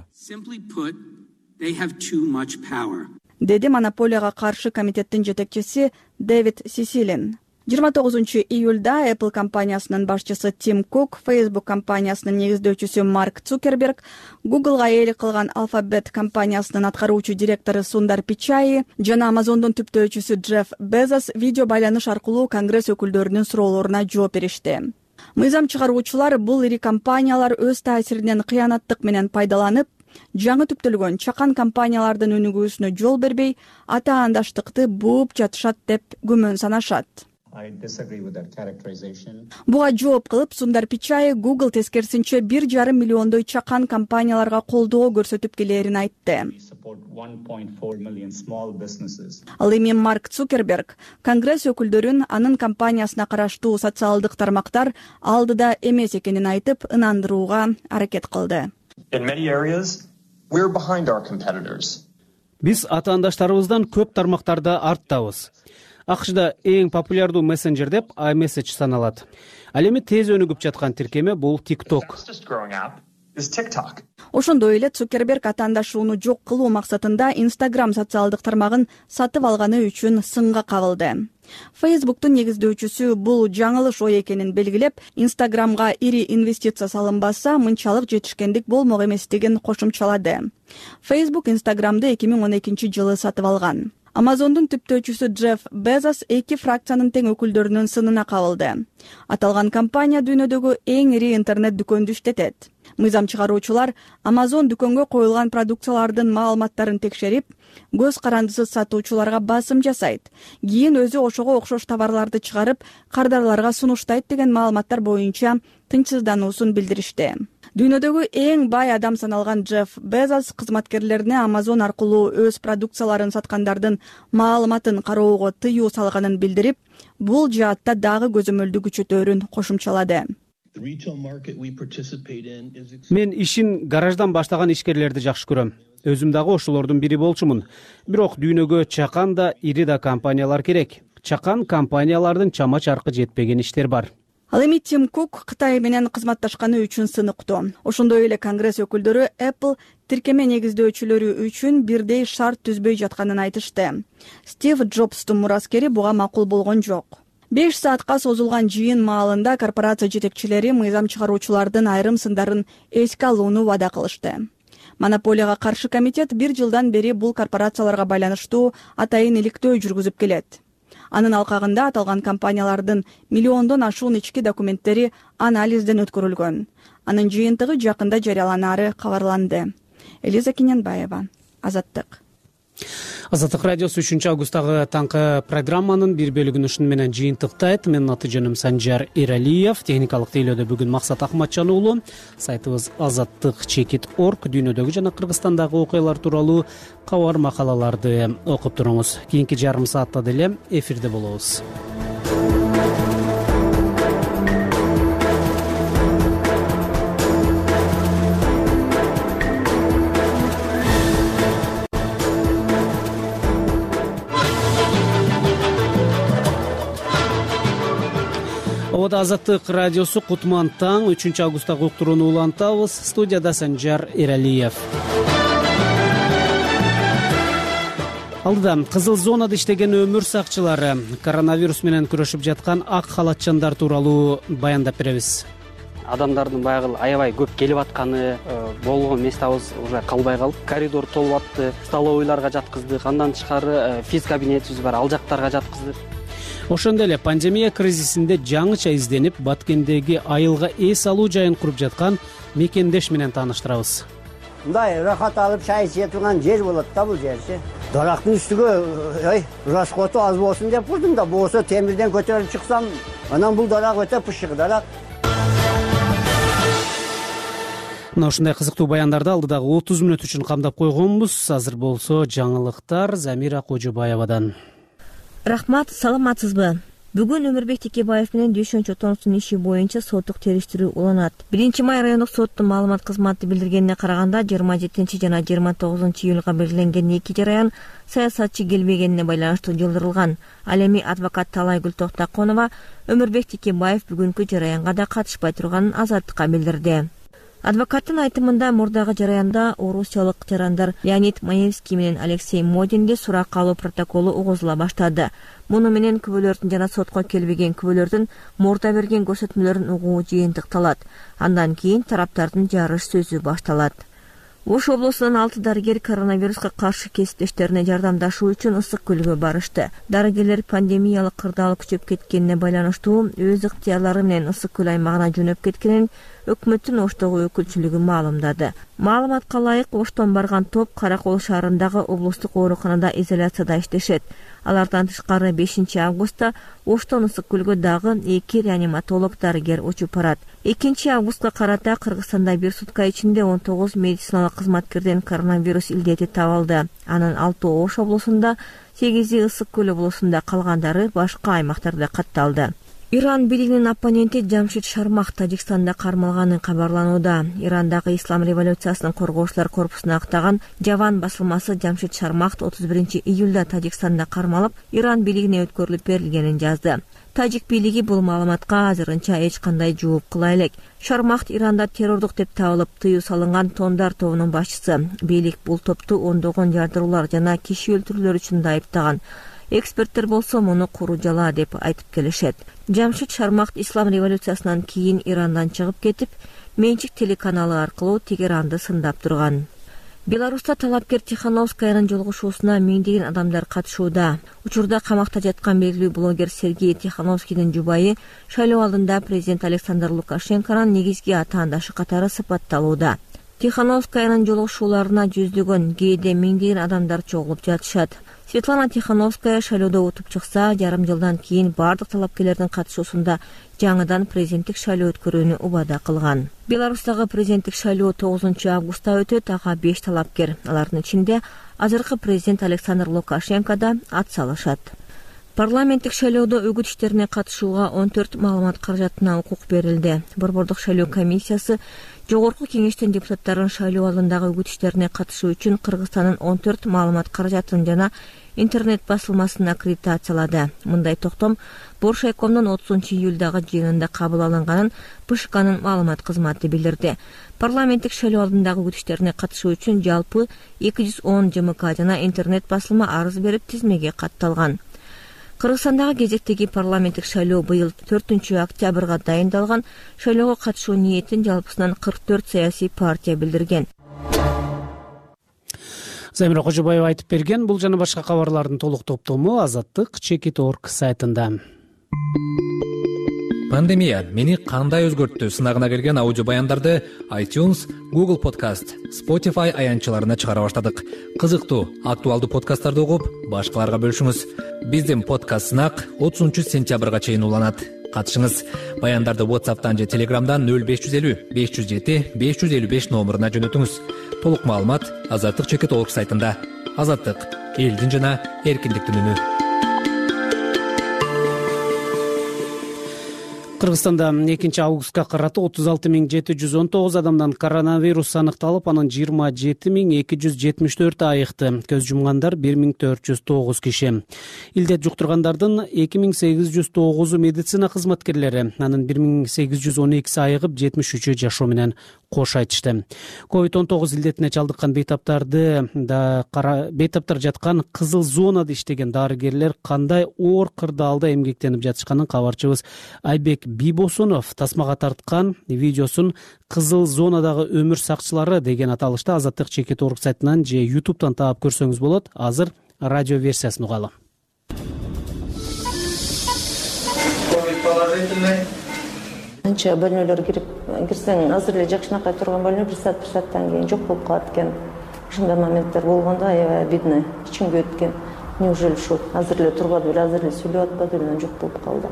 Speaker 12: Деди монополияга каршы комитеттин жетекчиси Дэвид Сисилин. 29 июлда Apple компаниясынын башчысы Тим Кук, Facebook компаниясынын негиздөөчүсү Марк Цукерберг, Google'га ээлик кылган Alphabet компаниясынын аткаруучу директору Сундар Пичай жана Amazon'дун түптөөчүсү Джефф Безос видео байланыш аркылуу Конгресс өкүлдөрүнүн суроолоруна жооп беришти. Мыйзам чыгаруучулар бул ири компаниялар өз таасиринен кыянаттык менен пайдаланып, жаңы түптөлгөн чакан компаниялардын өнүгүүсүнө жол бербей, ата-андаштыкты бууп жатышат деп күмөн санашат. Буга жооп кылып, Сундар Пичай Google тескерисинче 1,5 миллиондой чакан компанияларга колдоо көрсөтүп келерин айтты. Ал эми Марк Цукерберг Конгресс өкүлдөрүн анын компаниясына караштуу социалдык тармактар алдыда эмес экенин айтып, ынандырууга аракет кылды.
Speaker 2: Биз ата-андаштарыбыздан көп тармактарда арттабыз. АКШда эң популярдуу мессенджер деп iMessage саналат. Ал эми тез өнүгүп жаткан тиркеме бул TikTok.
Speaker 12: Ошондой эле Цукерберг ата-андашууну жок кылуу максатында Instagram социалдык тармагын сатып алганы үчүн сынга кабылды. Facebooktун негиздөөчүсү бул жаңылыш ой экенин белгилеп, Instagramга ири инвестиция салынбаса, мынчалык жетишкендик болмок эместигин кошумчалады. Facebook Instagramды 2012 жылы сатып алган. Amazon'дун түптөөчүсү Джефф Безос 2 фракциянын тең өкүлдөрүнүн сынына кабылды. Аталган компания дүйнөдөгү эң ири интернет дүкөндү иштетет. Мыйзам чыгаруучулар Amazon дүкөнгө коюлган продукциялардын маалыматтарын текшерип, көз карандысыз сатуучуларга басым жасайт. Кийин өзү ошого окшош товарларды чыгарып, кардарларга сунуштайт деген маалыматтар боюнча тынчсыздануусун билдиришти. Дүйнөдөгү эң бай адам саналган Джефф Безос кызматкерлерине Amazon аркылуу өз продукцияларын саткандардын маалыматын кароого тыюу салганын билдирип, бул жаатта дагы көзөмөлдү күчөтөөрүн кошумчалады.
Speaker 2: Мен ишин гараждан баштаган ишкерлерди жакшы көрөм. Өзүм дагы ошолордун бири болчумун. Бирок дүйнөгө чакан да, ири да компаниялар керек. Чакан компаниялардын чама чаркы жетпеген иштер бар.
Speaker 12: Ал эми Тим Кук Кытай менен кызматташканы үчүн сыныктуу. Ошондой эле Конгресс өкүлдөрү Apple тиркеме негиздөөчүлөрү үчүн бирдей шарт түзбөй жатканын айтышты. Стив Джобстун мураскери буга макул болгон жок. 5 саатка созулган жыйын маалында корпорация жетекчилери мыйзам чыгаруучулардын айрым сындарын эске алууну вада кылышты. Монополияга каршы комитет 1 жылдан бери бул корпорацияларга байланыштуу атайын иликтөө жүргүзүп келет. Анын алкагында аталган компаниялардын миллиондон ашуун ички документтери анализден өткөрүлгөн. Анын жыйынтыгы жакында жарыяланары кабарланды. Элиза Кененбаева, Азаттык.
Speaker 2: Азаттык радиосу 3 августтагы таңкы программанын бир бөлүгүн ушуну менен жыйынтыктайт. Менин аты жөнүм Санжар Эралиев. Техникалык тейлөөдө бүгүн Максат Ахматжан уулу. Сайтыбыз azattik.org дүйнөдөгү жана Кыргызстандагы окуялар тууралуу кабар макалаларды окуп туруңуз. Кийинки жарым саатта деле эфирде болобуз. Азаттык радиосу Кутман таң 3 августтагы уктурууну улантабыз. Студияда Санжар Эралиев. Алдыда кызыл зонада иштеген өмүр сакчылары коронавирус менен күрөшүп жаткан ак халатчандар тууралуу баяндап беребиз.
Speaker 14: Адамдардын баягы аябай көп келип атканы, болгон местабыз уже калбай калып, коридор толуп атты, столовойлорго жаткыздык, андан тышкары физ кабинетибиз бар, ал жактарга жаткыздык.
Speaker 2: Ошондой эле пандемия кризисинде жаңыча изденип, Баткендеги айылга эс алуу жайын куруп жаткан мекендеш менен тааныштырабыз.
Speaker 15: Мындай рахат алып чай иче турган жер болот да бул жерчи. Дарактын үстүгө расходу аз болсун деп курдум да, болсо темирден көтөрүп чыксам, анан бул дарак өтө пышык дарак.
Speaker 2: Мына ушундай кызыктуу баяндарды алдыдагы 30 мүнөт үчүн камдап койгонбуз. Азыр болсо жаңылыктар Замира Кожобаевадан.
Speaker 5: Рахмат, саламатсызбы? Бүгүн Өмүрбек Текебаев менен Дүйшөн Чотоновдун иши боюнча соттук териштирүү уланат. 1-май райондук соттун маалымат кызматы билдиргенине караганда 27 жана 29 июлга белгиленген 2 жараян саясатчы келбегенине байланыштуу жылдырылган. Ал эми адвокат Талайгүл Токтаконова Өмүрбек Текебаев бүгүнкү жараянга да катышпай турганын Азаттыкка билдирди. Адвокаттын айтымында мурдагы жараянда орусиялык жарандар Леонид Маевский менен Алексей Модинди суракка алуу протоколу угузула баштады. Муну менен күбөлөрдүн жана сотко келбеген күбөлөрдүн мурда берген көрсөтмөлөрүн угуу жыйынтыкталат. Андан кийин тараптардын жарыш сөзү башталат. Ош облусунун 6 дарыгер коронавируска каршы кесиптештерине жардамдашуу үчүн Ысык көлгө барышты. Дарыгерлер пандемиялык кырдаал күчөп кеткенине байланыштуу өз ыктыярлары менен Ысык көл аймагына жөнөп кеткенин өкмөттүн Оштогу өкүлчүлүгү маалымдады. Маалыматка ылайык, Оштон барган топ Каракол шаарындагы облустук ооруканада изоляцияда иштешет. Алардан тышкары 5 августта Оштон Ысык көлгө дагы 2 реаниматолог дарыгер учуп барат. 2 августка карата Кыргызстанда бир сутка ичинде 19 медициналык кызматкерден коронавирус илдети табылды. Анын 6 Ош облусунда, 8 Ысык көл облусунда, калгандары башка аймактарда катталды. Иран бийлигинин оппоненти Жамшид Шармах Тажикстанда кармалганы кабарланууда. Ирандагы Ислам революциясынын коргоочулар корпусуна актаган Жаван басылмасы Жамшид Шармах 31 июлда Тажикстанда кармалып, Иран бийлигине өткөрүлүп берилгенин жазды. Тажик бийлиги бул маалыматка азырынча эч кандай жооп кыла элек. Шармах Иранда террордук деп табылып, тыюу салынган Тондар тобунун башчысы. Бийлик бул топту ондогон жардыруулар жана киши өлтүрүүлөр үчүн да айыптаган. Эксперттер болсо муну куру жала деп айтып келишет. Жамшид Шармах Ислам революциясынан кийин Ирандан чыгып кетип, менчик телеканалы аркылуу Тегеранды сындап турган. Беларуста талапкер Тихановскаянын жолугушуусуна миңдеген адамдар катышууда. Учурда камакта жаткан белгилүү блогер Сергей Тихановскийдин жубайы шайлоо алдында президент Александр Лукашенконун негизги атаандашы катары сыпатталууда. Тихановскаянын жолугушууларына жүздөгөн, кээде миңдеген адамдар чогулуп жатышат. Светлана Тихановская шайлоодо утуп чыкса, жарым жылдан кийин бардык талапкерлердин катышуусунда жаңыдан президенттик шайлоо өткөрүүнү убада кылган. Беларустагы президенттик шайлоо 9 августта өтөт, ага 5 талапкер. Алардын ичинде азыркы президент Александр Лукашенко да ат салышат. Парламенттик шайлоодо үгүт иштерине катышууга 14 маалымат каражатына укук берилди. Борбордук шайлоо комиссиясы Жогорку кеңештин депутаттарын шайлоо алдындагы үгүт иштерине катышуу үчүн Кыргызстандын 14 маалымат каражатын жана интернет басылмасын аккредитациялады. Мындай токтом Боршайкомдун 30 июлдагы жыйынында кабыл алынганын ПШКнын маалымат кызматы билдирди. Парламенттик шайлоо алдындагы үгүт иштерине катышуу үчүн жалпы 210 ЖМК жана интернет басылма арыз берип тизмеге катталган. Кыргызстандагы кезектеги парламенттик шайлоо быйыл 4 октябрга дайындалган. Шайлоого катышуу ниетин жалпысынан 44 саясий партия билдирген.
Speaker 2: Замира Кожобаева айтып берген. Бул жана башка кабарлардын толук топтому Азаттык.org сайтында.
Speaker 16: Пандемия мени кандай өзгөрттү сынагына келген аудио баяндарды iTunes, Google Podcast, Spotify аянтчаларына чыгара баштадык. Кызыктуу, актуалдуу подкасттарды угуп, башкаларга бөлүшүңүз. Биздин подкаст сынак 30-сентябрга чейин уланат. Катышыңыз. Баяндарды WhatsApp'тан же Telegram'дан 0550 507 555 номуруна жөнөтүңүз. Толук маалымат azatlyk.org сайтында. Азаттык — элдин жана эркиндиктин үнү.
Speaker 2: Кыргызстанда 2 августка карата 36.719 адамдан коронавирус аныкталып, анын 27.274 айыкты. Көз жумгандар 1.409 киши. Илдет жуктургандардын 2.809 медицина кызматкерлери, анын 1.812 айыгып, 73 жашоо менен кош айтышты. COVID-19 илдетине чалдыккан бейтаптар жаткан кызыл зонада иштеген дарыгерлер кандай оор кырдаалда эмгектенип жатышканын кабарчыбыз Айбек Бибосунов тасмага тарткан видеосун «Кызыл зонадагы өмүр сакчылары» деген аталышта azatlyk.org сайтынан же YouTube'дан таап көрсөңүз болот. Азыр радио версиясын угалы.
Speaker 17: Анча бөлмөлөр кирсең, азыр эле жакшынакай турган бөлмө 1 сааттан кийин жок болуп калат экен. Ушундай моменттер болгондо аябай обидно, ичимге өткөн. Неужели ушу азыр эле турбады беле, азыр эле сүйлөп атпады беле, жок болуп калды.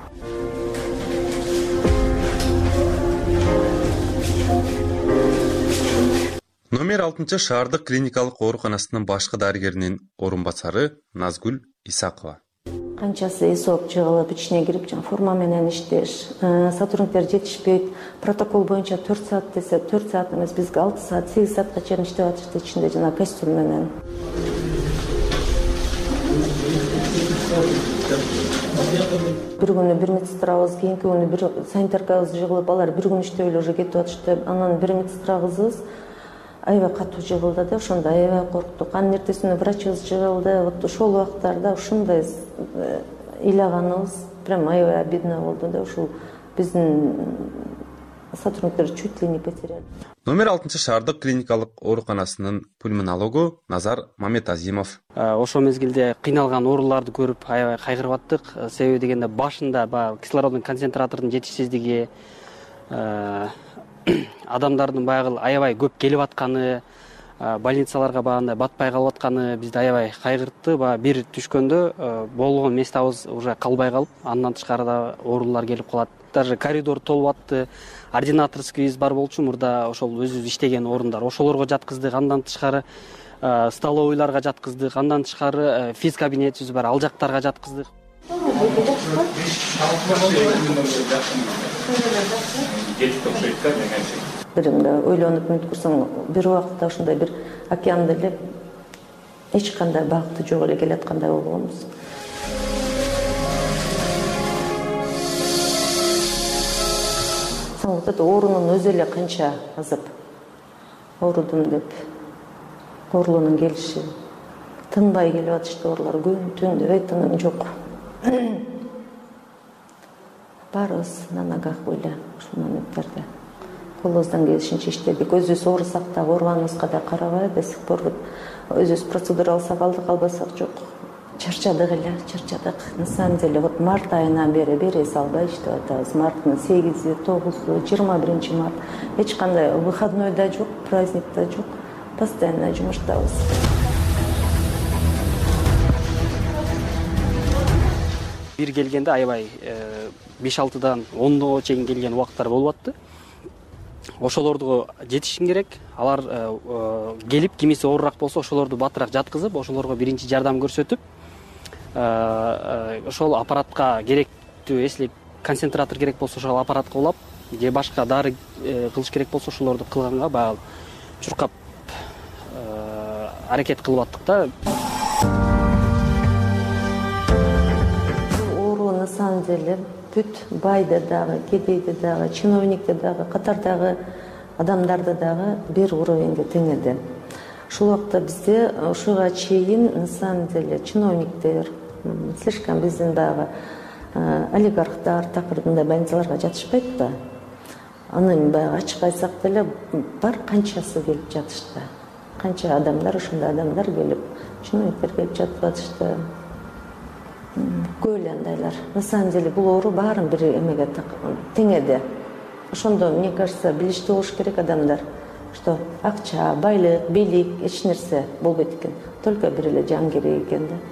Speaker 18: Номер 6 шаардык клиникалык ооруканасынын башкы дарыгеринин орун басары Назгүл Исакова.
Speaker 17: Канчасы эсоп жыгылып, ичине кирип, форма менен иштеш, сотрудниктер жетишпейт. Протокол боюнча 4 саат десе, 4 саат эмес, бизге 6 саат, 8 саатка чейин иштеп атышты ичинде жана костюм менен. Бир күнү бир медсестрабыз, кийинки күнү бир санитаркабыз жыгылып, алар бир күн иштеп эле уже кетип атышты. Анан бир медсестрабыз аябай катуу жыгылды, ошондо аябай корктук. Анын эртесинде врачыбыз жыгылды. Вот ошол убактарда ушундай ыйлаганыбыз прям аябай обидно болду да. Ушул биздин сотрудниктер чуть ли не потеряли.
Speaker 18: Номер 6 шаардык клиникалык ооруканасынын пульмонологу Назар Маметазимов.
Speaker 14: Ошол мезгилде кыйналган ооруларды көрүп аябай кайгырып аттык. Себеби дегенде башында баягы кислороддун концентраторунун жетишсиздиги, адамдардын баягы аябай көп келип атканы, больницаларга багандай батпай калып атканы бизди аябай кайгыртты. Бир түшкөндө болгон местабыз уже калбай калып, андан тышкары да оорулар келип калат. Даже коридор толуп атты. Ординаторскийбиз бар болчу мурда, ошол өзүбүз иштеген орундар. Ошолорго жаткыздык, андан тышкары столовойларга жаткыздык, андан тышкары физ кабинетибиз бар, ал жактарга жаткыздык.
Speaker 17: Биринде ойлонуп мүнөт курсаң, бир убакытта ушундай бир океанда эле эч кандай багыты жок эле келаткандай болгонбуз. Вот это оорунун өзү эле канча азап. Оорудум деп оорулуунун келиши. Тынбай келип атышты оорулар, күн түн деп тыным жок. Барыбыз на ногах эле ушул моменттерде. Колубуздан келишинче иштедик. Өзүбүз оорусак да, оорубаныбызга да карабай, до сих пор өзүбүз процедура алсак алдык, албасак жок. Чарчадык эле, чарчадык. На самом деле, вот март айынан бери бере салбай иштеп атабыз. Марттын 8-и, 9-у, 21 март. Эч кандай выходной да жок, праздник да жок. Постоянно жумуштабыз.
Speaker 14: Бир келгенде аябай 5-6-дан 10-го чейин келген убактар болуп атты. Ошолорду жетишим керек. Алар келип, кимиси оорураак болсо, ошолорду батыраак жаткызып, ошолорго биринчи жардам көрсөтүп, ошол аппаратка керектүү, если концентратор керек болсо, ошол аппаратка улап, же башка дары кылыш керек болсо, ошолорду кылганга баягы чуркап аракет кылып аттык да.
Speaker 17: Оору на самом деле бүт байды дагы, кедейди дагы, чиновникти дагы, катардагы адамдарды дагы бир уровеньге теңеди. Ушул убакта бизде ушуга чейин на самом деле чиновниктер, слишком биздин дагы олигархтар такырдында больницаларга жатышпайт да. Аны баягы ачык айтсак деле бар канчасы келип жатышты. Канча адамдар, ушундай адамдар келип, чиновниктер келип жатып атышты. көп эле андайлар. На самом деле бул оору баарын бир эмеге тең эде. Ошондо, мне кажется, билиштүү болуш керек адамдар, что акча, байлык, бийлик эч нерсе болбойт экен. Только бир эле жан керек экен да.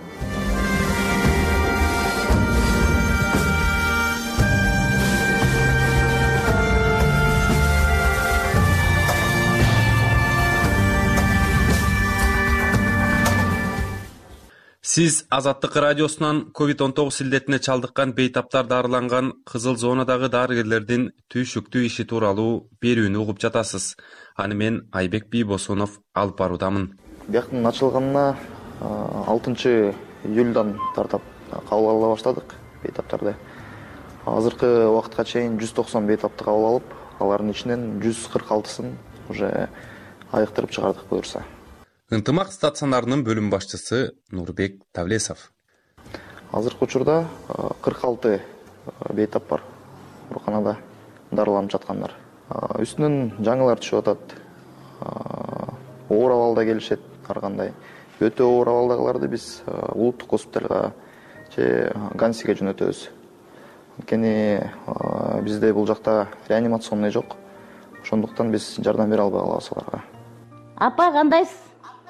Speaker 18: Сиз Азаттык радиосунан COVID-19 илдетине чалдыккан бейтаптар дарыланган кызыл зонадагы дарыгерлердин түйшүктүү иши тууралуу берүүнү угуп жатасыз. Аны мен Айбек Бийбосунов алып баруудамын.
Speaker 19: Бияктын ачылганына 6 июлдан тартап кабыл ала баштадык бейтаптарды. Азыркы убакытка чейин 190 бейтапты кабыл алып, алардын ичинен 146сын уже айыктырып чыгардык буюрса.
Speaker 18: Ынтымак стационарынын бөлүм башчысы Нурбек Тавлесов.
Speaker 19: Азыркы учурда 46 бейтап бар ооруканада дарыланып жаткандар. Үстүнөн жаңылар түшүп атат. Оор абалда келишет ар кандай. Өтө оор абалдагыларды биз улуттук госпиталга же Гансиге жөнөтөбүз. Анткени бизде бул жакта реанимационный жок. Ошондуктан биз жардам бере албай калабыз аларга.
Speaker 20: Апа, кандайсыз?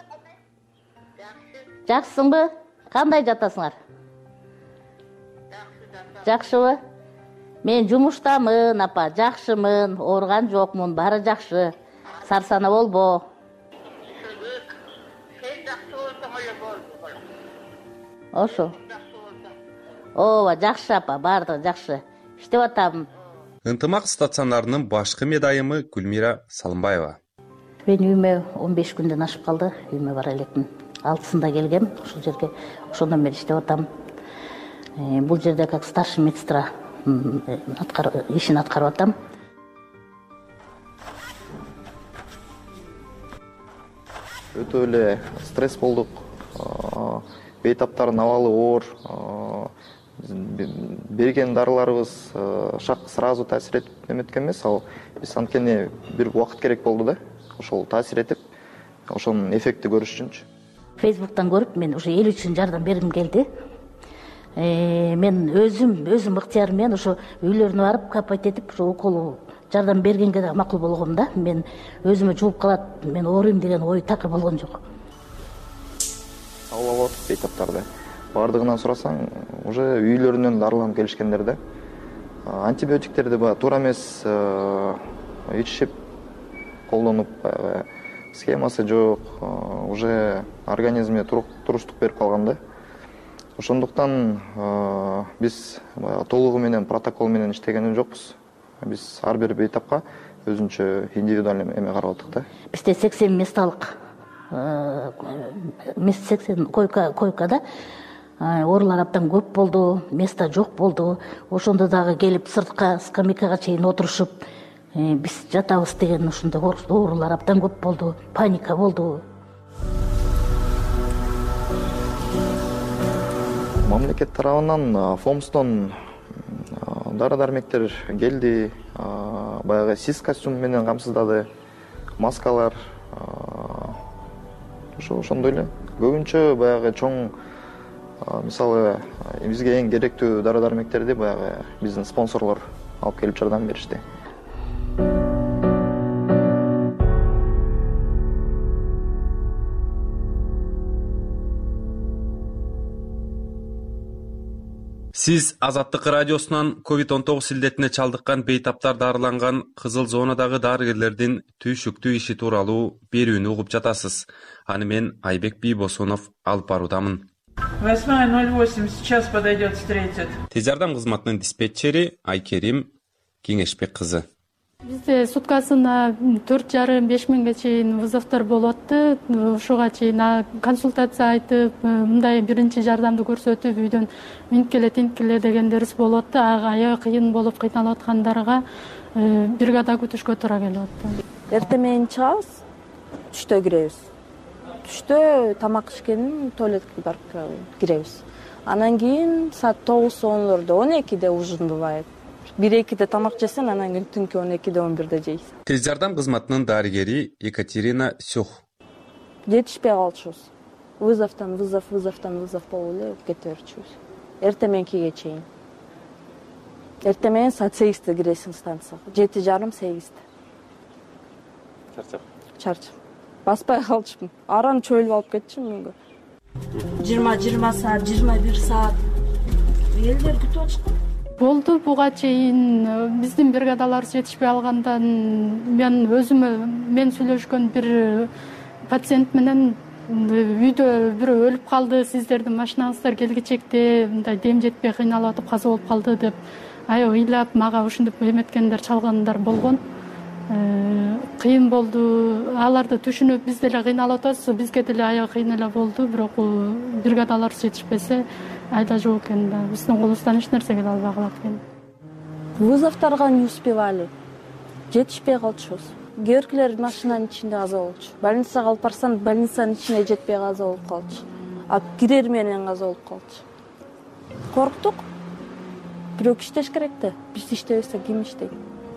Speaker 20: Жакшысыңбы? Кандай жатасыңар? Жакшыбы? Мен жумуштамын, апа, жакшымын, ооруган жокмун, баары жакшы. Сарсана болбо. Ошо. Ооба, жакшы апа, баардыгы жакшы. Иштеп атам.
Speaker 18: Ынтымак стационарынын башкы медайымы Гүлмира Салымбаева.
Speaker 20: Мен үйүмө 15 күндөн ашып калды, үйүмө бара элекмин. 6-сында келгем, ушул жерге. Ошондон бери иштеп атам. Бул жерде как старший медсестра ишин аткарып атам.
Speaker 19: Өтө эле стресс болдук. Бейтаптардын абалы оор. Берген дарыларыбыз сразу таасир этип эметкен эмес. Ал биз анткени бир убакыт керек болду да. Ошол таасир этип, ошонун эффекти көрүш үчүнчү.
Speaker 20: Фейсбуктан көрүп, мен уже эл үчүн жардам бергим келди. Мен өзүм ыктыярым менен ошо үйлөрүнө барып капать этип, ошо укол жардам бергенге да макул болгом да. Мен өзүмө жугуп калат, мен ооруйм деген ой такыр болгон жок.
Speaker 19: Кабыл алып атып бейтаптарды. Бардыгынан сурасаң, уже үйлөрүнөн дарыланып келишкендер да. Антибиотиктерди туура эмес ичишип колдонуп, схемасы жок, уже организме туруштук берип калган да. Ошондуктан биз толугу менен протокол менен иштеген жокпуз. Биз ар бир бейтапка өзүнчө индивидуальный эме карап аттык да.
Speaker 20: Бизде 80 месталык 80 койкада оорулар абдан көп болду, места жок болду. Ошондо дагы келип сыртка скамейкага чейин отурушуп, биз жатабыз деген ушундай оорулар абдан көп болду, паника болду.
Speaker 19: Мамлекет тарабынан ФОМСтон дары-дармектер келди, баягы СИС костюм менен камсыздады, маскалар, ошондой эле. Көбүнчө баягы чоң, мисалы, бизге эң керектүү дары-дармектерди баягы биздин спонсорлор алып келип жардам беришти.
Speaker 18: Сиз Азаттык радиосунан COVID-19 илдетине чалдыккан бейтаптар дарыланган кызыл зонадагы дарыгерлердин түйшүктүү иши тууралуу берүүнү угуп жатасыз. Аны мен Айбек Бийбосунов алып баруудамын.
Speaker 21: 8:08 сейчас подойдет, встретит.
Speaker 18: Тез жардам кызматынын диспетчери Айкерим Кеңешбек кызы.
Speaker 22: Бизде суткасына 4,5-5 миңге чейин вызовдор болот. Ушуга чейин консультация айтып, мындай биринчи жардамды көрсөтүп, үйдөн минт келе дегендерибиз болот. Аябай кыйын болуп кыйналып аткандарга бригада күтүшкө туура келип атты.
Speaker 5: Эртең менен чыгабыз, түштө киребиз. Түштө тамак ишкенин туалетке барып киребиз. Анан кийин саат 9-10лордо, 12де ужин бывает. 1-2де тамак жесең, анан кийин түнкү 12-де 11-де жейсиң.
Speaker 18: Тез жардам кызматынын дарыгери Екатерина Сюх.
Speaker 5: Жетишпей калышыбыз. Вызов болуп эле кете берчүбүз.
Speaker 1: эртең чейин. Эртең менен саат 8-те киресиң станцияга. 7:30-8-те. Чарчап. Баспай калчумун. Аран чөйлүп алып кетчүмүн үйгө. 20 саат, 21 саат. Элдер күтүп атышкан.
Speaker 22: Болду буга чейин биздин бригадалар жетишпей алгандан мен сүйлөшкөн бир пациент менен үйдө бирөө өлүп калды, сиздердин машинаңыздар келгичекте мындай дем жетпей кыйналып атып каза болуп калды деп аябай ыйлап мага ушинтип эметкендер, чалгандар болгон. Кыйын болду. Аларды түшүнүп биз деле кыйналып атабыз, бизге деле аябай кыйын эле болду, бирок бригадалар жетишпесе айда жок экен да. Биздин колубуздан эч нерсе келе албай калат экен.
Speaker 1: Вызовторго не успевали. Жетишпей калчубуз. Кээ машинанын ичинде каза болчу. Больницага алып барсам, больницанын ичине жетпей каза болуп калчу. А кирер менен каза болуп калчу. Корктук. Бирок иштеш керек да. Биз иштебесе ким иштейт?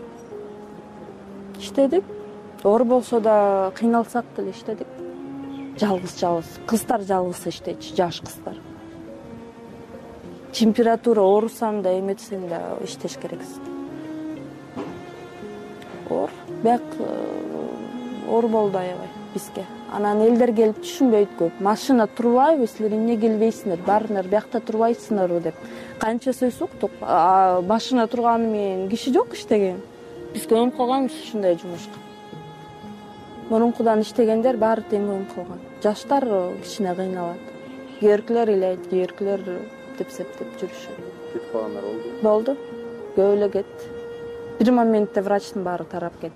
Speaker 1: Иштедик. Оор болсо да кыйналсак деле иштедик. Жалгыз. Кыздар жалгыз иштейчү, жаш кыздар. Температура оорусам да, эметсең да иштеш керексиз. Бак оор болду аябай бизге. Анан элдер келип түшүнбөйт көп. Машина турбайбы, силер эмне келбейсиңер, барыңар биякта турбайсыңарбы деп. Канча сөз уктук. Машина турганы менен киши жок иштеген. Биз көмүп калганбыз ушундай жумушка. Мурункудан иштегендер баары тең көмүп калган. Жаштар кичине кыйналат. Кээркилер илейт, кээркилер деп септеп жүрүшөт. Кетип калгандар болду? Көп эле кетти. Бир моментте врачтын баары тарап кетти.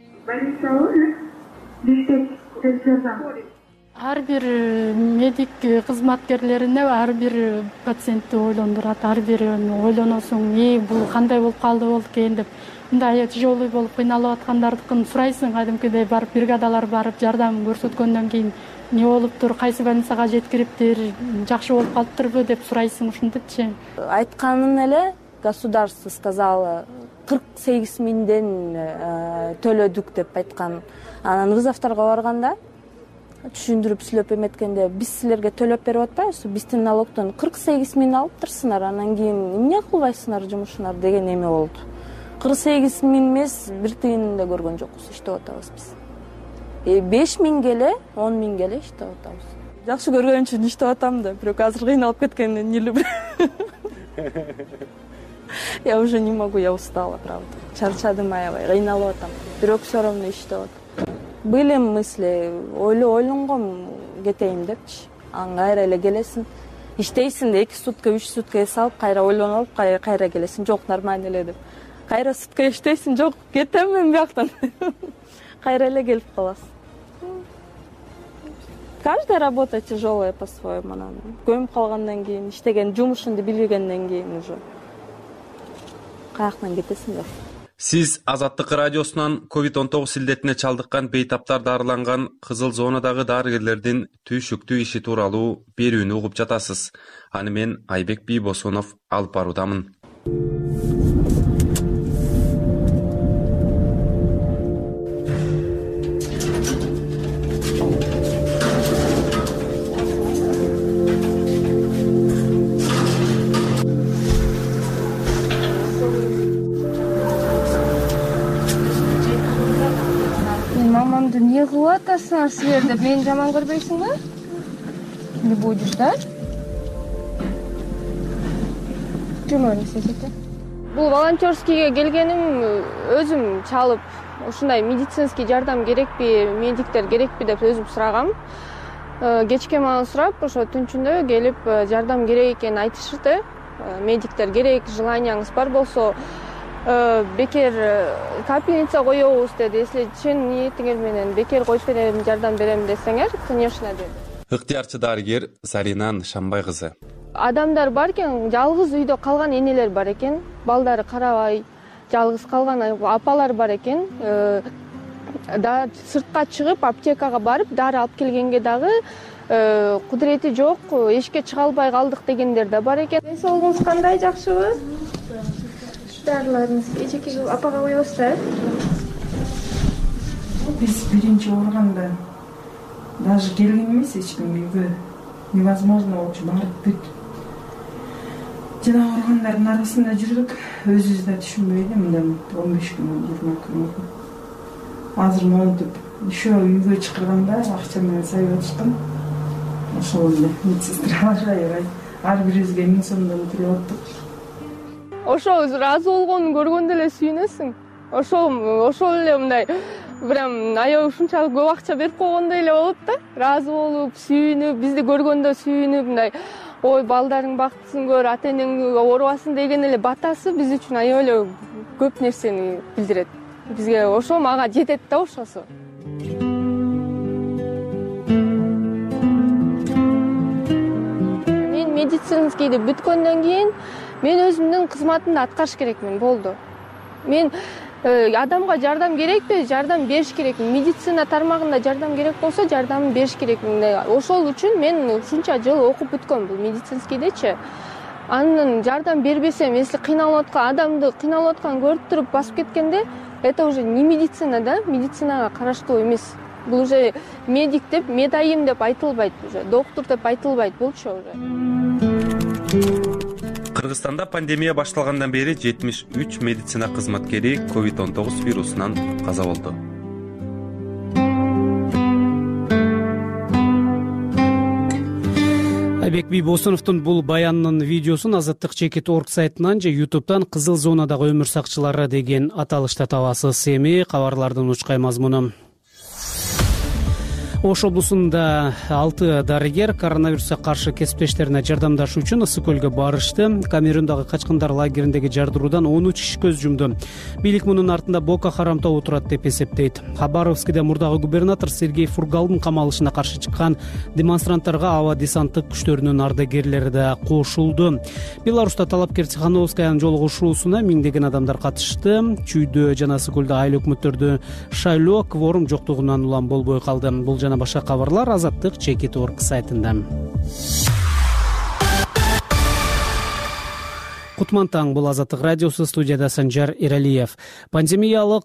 Speaker 22: Ар бир медик кызматкерлерине ар бир пациентти ойлондурат, ар бири ойлоносуң, бул кандай болуп калды экен деп. Мындай тяжелый болуп кыйналып аткандардыкын сурайсың, кадимкидей барып бригадалар барып жардам көрсөткөндөн кийин не болуптур, кайсы больницага жеткириптир, жакшы болуп калыптырбы деп сурайсың, ушинтипчи.
Speaker 1: Айтканын эле государство сказало 48 миңден төлөдүк деп айткан. Анан вызовторго барганда түшүндүрүп сүйлөп эметкенде биз силерге төлөп берип атпайбызбы, биздин налогдон 48 миң алыптырсыңар, анан кийин эмне кылбайсыңар жумушуңар деген эме болду. 48 миң эмес, бир тыйынын да көргөн жокпуз, иштеп атабыз биз. 5 миң келе, 10 миң келе иштеп атабыз. Жакшы көргөн үчүн иштеп атам да, бирок азыр кыйналып кеткенден эле. Я уже не могу, я устала, правда. Чарчадым аябай, кыйналып атам. Бирок всё равно иштеп атам. Были мысли, ойлонгом кетейин депчи. Анан кайра эле келесиң. Иштейсиң да 2 сутка, 3 сутка салып, кайра ойлонуп, кайра келесиң. Жок, нормально эле деп. Кайра сутка иштейсиң, жок, кетем мен бияктан. Кайра эле келип каласың. Каждая работа тяжелая по-своему. Көмүп калгандан кийин, иштеген жумушунду билгенден кийин уже каяктан кетесиң да.
Speaker 18: Сиз Азаттык радиосунан COVID-19 илдетине чалдыккан бейтаптар дарыланган кызыл зонадагы дарыгерлердин түйшүктүү иши тууралуу берүүнү угуп жатасыз. Аны мен Айбек Бийбосунов алып баруудамын.
Speaker 6: Не кылып атасыңар силер деп мени жаман көрбөйсүң да? Не будешь, да? Жумайын сесете. Бул волонтерскийге келгеним өзүм чалып, ушундай медицинский жардам керекпи, медиктер керекпи деп өзүм сурагам. Кечке мага сурап, ошо түнчүндө келип жардам керек экенин айтышты. Медиктер керек, желанияңыз бар болсо бекер капельница коебуз деди. Если чын ниетиңер менен бекер коюп берем, жардам берем десеңер, конечно деди.
Speaker 18: Ыктыярчы дарыгер Зарина Шамбай кызы.
Speaker 6: Адамдар бар экен, жалгыз үйдө калган энелер бар экен, балдары карабай, жалгыз калган апалар бар экен. Да сыртка чыгып аптекага барып дары алып келгенге дагы кудурети жок, эшикке чыга албай калдык дегендер да бар экен. Ден соолугуңуз кандай, жакшыбы? Дарыларыңыз эчеки апага коебуз да.
Speaker 23: Биз биринчи ооруганда даже келген эмес эч ким үйгө. Невозможно болчу, барып бүт. жана ооргандардын арасында жүрдүк. Өзүбүз да түшүнбөйдү мындай 15 күн 20 күн. Азыр монтип еще үйгө чакырганда акча менен сайып чыккан. Ошол эле медсестралар аябай ар бирибизге 1000 сомдон төлөп аттык.
Speaker 6: Ошол ыраазы болгонун көргөндө эле сүйүнөсүң. Ошол эле мындай прям аябай ушунчалык көп акча берип койгондой эле болот да. Ыраазы болуп, сүйүнүп, бизди көргөндө сүйүнүп, мындай ой балдарың бактысын көр, ата-энең оорубасын деген эле батасы биз үчүн аябай эле көп нерсени билдирет. Бизге ошо мага жетет да ошосу. Мен медицинскийди бүткөндөн кийин мен өзүмдүн кызматымды аткарыш керекмин, болду. Мен адамга жардам керекпи? Жардам бериш керекмин. Медицина тармагында жардам керек болсо, жардамын бериш керекмин. Ошол үчүн мен ушунча жыл окуп бүткөм бул медицинскийдечи. Анын жардам бербесем, если кыйналып аткан адамды кыйналып аткан көрүп туруп басып кеткенде, это уже не медицина да, медицинага караштуу эмес. Бул уже медик деп, медайым деп айтылбайт уже, доктор деп айтылбайт болчу уже.
Speaker 18: Кыргызстанда пандемия башталгандан бери 73 медицина кызматкери COVID-19 вирусунан каза болду.
Speaker 2: Айбек Бийбосуновдун бул баянынын видеосун Азаттык.org сайтынан же YouTube'дан Кызыл зонадагы өмүр сакчылары деген аталышта табасыз. Эми кабарлардын учкай мазмуну. Ош облусунда 6 дарыгер коронавирусга каршы кесиптештерине жардамдашуу үчүн Ысык көлгө барышты. Камерундагы качкындар лагериндеги жардыруудан 13 киши көз жумду. Бийлик мунун артында Боко Харам тобу турат деп эсептейт. Хабаровскиде мурдагы губернатор Сергей Фургалдын камалышына каршы чыккан демонстранттарга аба десанттык күчтөрүнүн ардагерлери да кошулду. Беларуста талапкер Цехановскаянын жолугушуусуна миңдеген адамдар катышты. Чүйдө жана Ысык көлдө айыл өкмөттөрдү шайлоо кворум жоктугунан улам болбой калды. Бул жана башка кабарлар Азаттык.org сайтында. Кутман таң, бул Азаттык радиосу, студияда Санжар Эралиев. Пандемиялык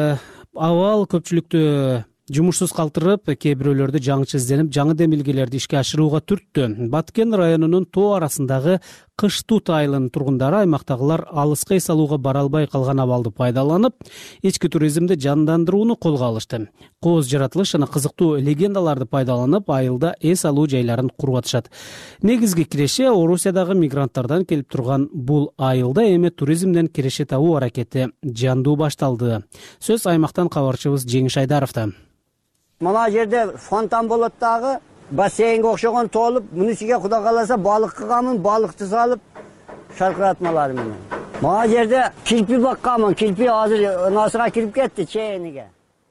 Speaker 2: абал көпчүлүктү жумушсуз калтырып, кээ бирөөлөрдү жаңыча изденип, жаңы демилгелерди ишке ашырууга түрттү. Баткен районунун Тоо арасындагы Кыштут айылынын тургундары аймактагылар алыска эс алууга бара албай калган абалды пайдаланып, ички туризмди жандандырууну колго алышты. Кооз жаратылыш жана кызыктуу легендаларды пайдаланып, айылда эс алуу жайларын куруп атышат. Негизги киреше Орусиядагы мигранттардан келип турган бул айылда эми туризмден киреше табуу аракети жандуу башталды. Сөз аймактан кабарчыбыз Жеңиш Айдаровда.
Speaker 15: Мына жерде фонтан болот дагы, бассейнге окшогон толуп, мунун ичиге Кудай кааласа балык кылганмын, балыкты салып шаркыратмалары менен. Мына жерде кирпи бакканмын, кирпи азыр насыга кирип кетти чейниге.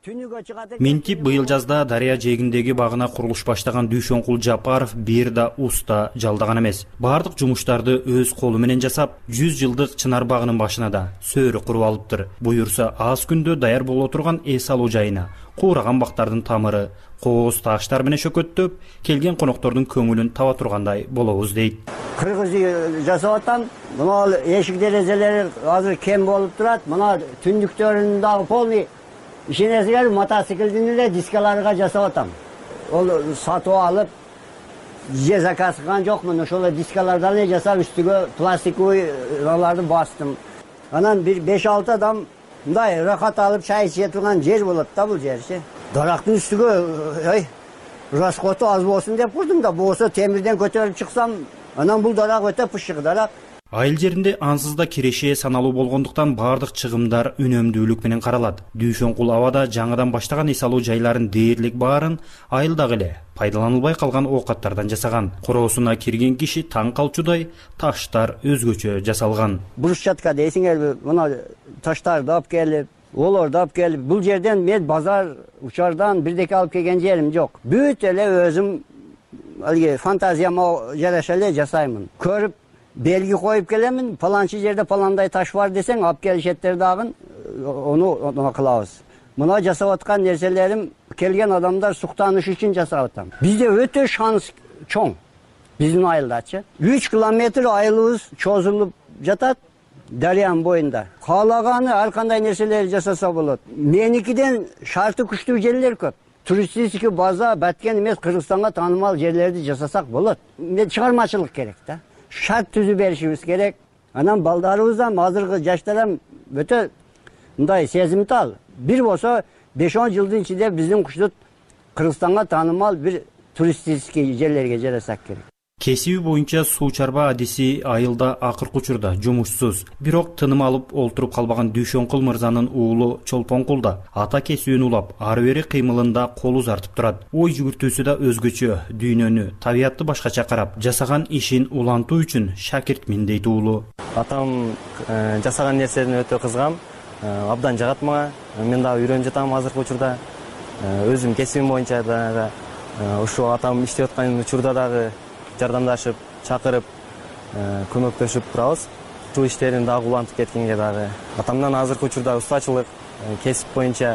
Speaker 3: Ментип быйыл жазда дарыя жээгиндеги багына курулуш баштаган Дүйшөнкул Жапаров бир да уста жалдаган эмес. Бардык жумуштарды өз колу менен жасап, 100 жылдык чынар багынын башына да сөөрү куруп алыптыр. Буюрса аз күндө даяр боло турган эс алуу жайына куураган бактардын тамыры, кооз таштар менен шөкөттөп, келген коноктордун көңүлүн таба тургандай болобуз дейт.
Speaker 15: Кыргыз жасап атам. Мына эшик терезелери азыр кем болуп турат. Мына түндүктөрүн дагы полный ишенесиңер мотоциклдин эле дискаларга жасап атам. Ол сатып алып, же заказ кылган жокмун. Ошол дискалардан эле жасап үстүгө пластиковый роларды бастым. Анан бир 5-6 адам мындай рахат алып чай иче турган жер болот да бул жерчи. Дарактын үстүгө расходу аз болсун деп курдум да, болсо темирден көтөрүп чыксам, анан бул дарак өтө пышык дарак.
Speaker 3: Айыл жеринде ансыз да киреше саналуу болгондуктан бардык чыгымдар үнөмдүүлүк менен каралат. Дүйшөнкул абада жаңыдан баштаган эс алуу жайларын дээрлик баарын айылдагы эле пайдаланылбай калган оокаттардан жасаган. Короосуна кирген киши таң калчудай таштар өзгөчө жасалган.
Speaker 15: Брусчатка дейсиңерби, мына таштарды алып келип, олорду алып келип, бул жерден мен базар учардан бирдеке алып келген жерим жок. Бүт эле өзүм алги фантазияма жараша эле жасаймын. Көрүп белги коюп келемин, паланчы жерде паландай таш бар десең, алып келишеттер дагы, ону кылабыз. Мына жасап аткан нерселерим келген адамдар суктаныш үчүн жасап атам. Бизде өтө шанс чоң. Биздин айылдачы 3 километр айылыбыз чозулуп жатат дарыянын боюнда. Каалаганы ар кандай нерселер жасаса болот. Меникиден шарты күчтүү жерлер көп. Туристический база Баткен эмес, Кыргызстанга таанымал жерлерди жасасак болот. Чыгармачылык керек да. шарт түзүп беришибиз керек. Анан балдарыбыздан азыркы жаштар өтө мындай сезимтал. Бир болсо 5-10 жылдын ичинде биздин Кучтут Кыргызстанга таанымал бир туристический жерлерге жарасак керек.
Speaker 3: Кесиби боюнча суу чарба адиси айылда акыркы учурда жумушсуз. Бирок тыным алып олтуруп калбаган Дүйшөнкул мырзанын уулу Чолпонкул да ата кесүүнү улап, ары бери кыймылында кол узартып турат. Ой жүгүртүүсү да өзгөчө, дүйнөнү, табиятты башкача карап, жасаган ишин улантуу үчүн шакиртмин дейт уулу.
Speaker 9: Атам жасаган нерседен өтө кызыгам. Абдан жагат мага. Мен дагы үйрөнүп жатам азыркы учурда. Өзүм кесибим боюнча дагы ушул атам иштеп аткан учурда дагы жардамдашып, чакырып, көмөктөшүп турабыз. Ушул иштерин дагы улантып кеткенге дагы атамдан азыркы учурда устачылык, кесип боюнча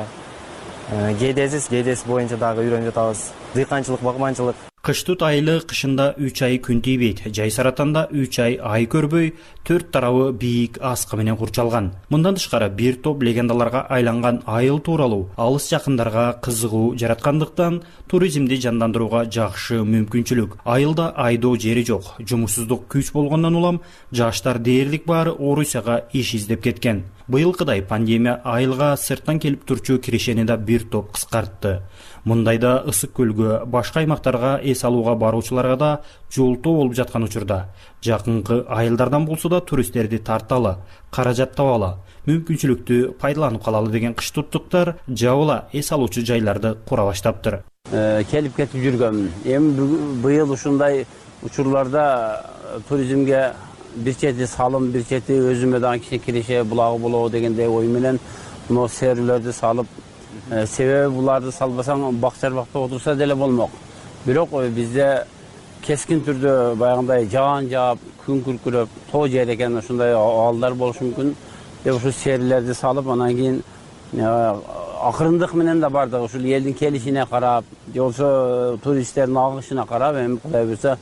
Speaker 9: геодезис боюнча дагы үйрөнүп жатабыз. Дыйканчылык, багбанчылык.
Speaker 3: Кыштут айылы кышында 3 ай күн тийбейт. Жай саратанда 3 ай көрбөй, 4 тарабы бийик аскы менен курчалган. Мындан тышкары бир топ легендаларга айланган айыл тууралуу алыс жакындарга кызыгуу жараткандыктан туризмди жандандырууга жакшы мүмкүнчүлүк. Айылда айдоо жери жок. Жумушсуздук күч болгондон улам жаштар дээрлик баары Орусияга иш издеп кеткен. Быйылкыдай пандемия айылга сырттан келип турчу кирешени да бир топ кыскартты. Мындайда ысык көлгө, башка аймактарга эс алууга баруучуларга да жолтоо болуп жаткан учурда жакынкы айылдардан болсо да туристтерди тарталы, каражат табалы, мүмкүнчүлүктү пайдаланып калалы деген кыштуттуктар жабыла эс алуучу жайларды кура баштаптыр.
Speaker 10: Келип кетип жүргөм. Эми быйыл ушундай учурларда туризмге бир чети салым, бир чети өзүмө дагы кичине киреше булагы болобу дегендей ой менен мына серүүлөрдү салып, себеби буларды салбасаң бак-чарбакта отурса деле болмок. Бирок бизде кескин түрдө баягындай жаан жаап, күн күркүрөп, тоо жер экен, ушундай абалдар болушу мүмкүн. Ушул серүүлөрдү салып, анан кийин акырындык менен да бардык, ушул элдин келишине карап, же болбосо туристтердин агышына карап, эми Кудай буйрса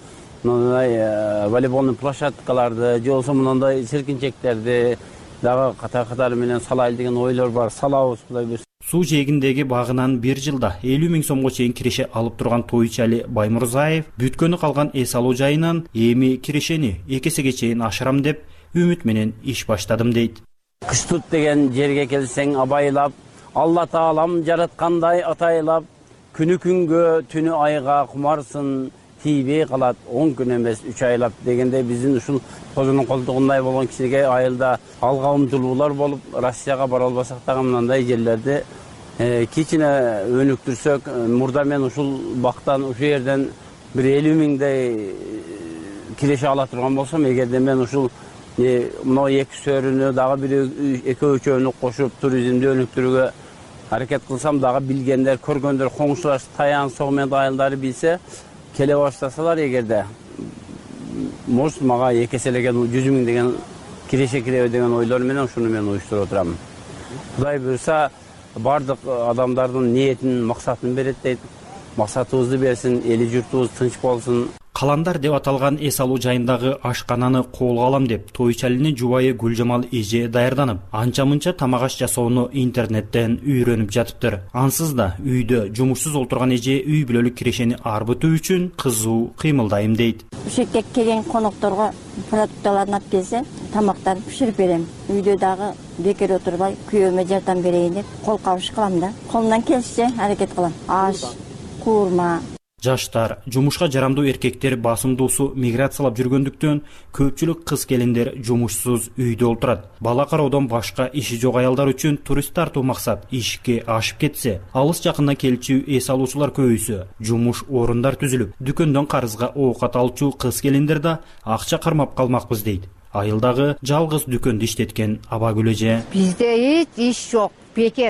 Speaker 10: мындай волейболдун площадкаларды, же болбосо мындай серкинчектерди дагы катар менен салайлы деген ойлор бар. Салабыз Кудай буйрса.
Speaker 3: Суу жээгиндеги багынан бир жылда 50 000 сомго чейин киреше алып турган Тойчали Баймурзаев бүткөнү калган эс алуу жайынан эми кирешени 2 эсеге чейин ашырам деп үмүт менен иш баштадым дейт.
Speaker 10: Кыштут деген жерге келсең абайлап, Алла Таалам жараткандай атайлап, күнү күнгө, түнү айга кумарсын, тийбей калат 10 күн эмес 3 айлап дегенде биздин ушул козунун колтугундай болгон кичинекей айылда алга умтулуулар болуп, Россияга бара албасак дагы мындай жерлерди кичине өнүктүрсөк, мурда мен ушул бактан, ушул жерден бир 50 000дей киреше ала турган болсом, эгерде мен ушул мына 2 сөрүнү дагы бир 2-3-өнү кошуп туризмди өнүктүрүүгө аракет кылсам, дагы билгендер, көргөндөр, коңшулаш Таян, Согмент айылдары билсе, келе баштасалар, эгерде может мага 2 эселеген 100 000 деген киреше киребе деген ойлор менен ушуну мен уюштуруп отурам. Кудай буйрса бардык адамдардын ниетин, максатын берет дейт. Максатыбызды берсин, эли журтубуз тынч болсун.
Speaker 3: Каландар деп аталган эс алуу жайындагы ашкананы колго алам деп Тойчалинин жубайы Гүлжамал эже даярданып, анча-мынча тамак аш жасоону интернеттен үйрөнүп жатыптыр. Ансыз да үйдө жумушсуз олтурган эже үй бүлөлүк кирешени арбытуу үчүн кызуу кыймылдайм дейт.
Speaker 11: Ушул жерге келген конокторго продукталарын алып келсе, тамактарды пиширип берем. Үйдө дагы бекер отурбай, күйөөмө жардам берейин деп кол кабыш кылам да. Колумдан келишинче аракет кылам. Аш, куурма.
Speaker 3: Жаштар, жумушка жарамдуу эркектер басымдуусу миграциялап жүргөндүктөн көпчүлүк кыз келиндер жумушсуз үйдө олтурат. Бала кароодон башка иши жок аялдар үчүн турист тартуу максат ишке ашып кетсе, алыс жакындан келчү эс алуучулар көбөйсө, жумуш орундар түзүлүп, дүкөндөн карызга оокат алчу кыз келиндер да акча кармап калмакпыз дейт. Айылдагы жалгыз дүкөндү иштеткен Абагүл эже.
Speaker 24: Бизде иш жок, бекер.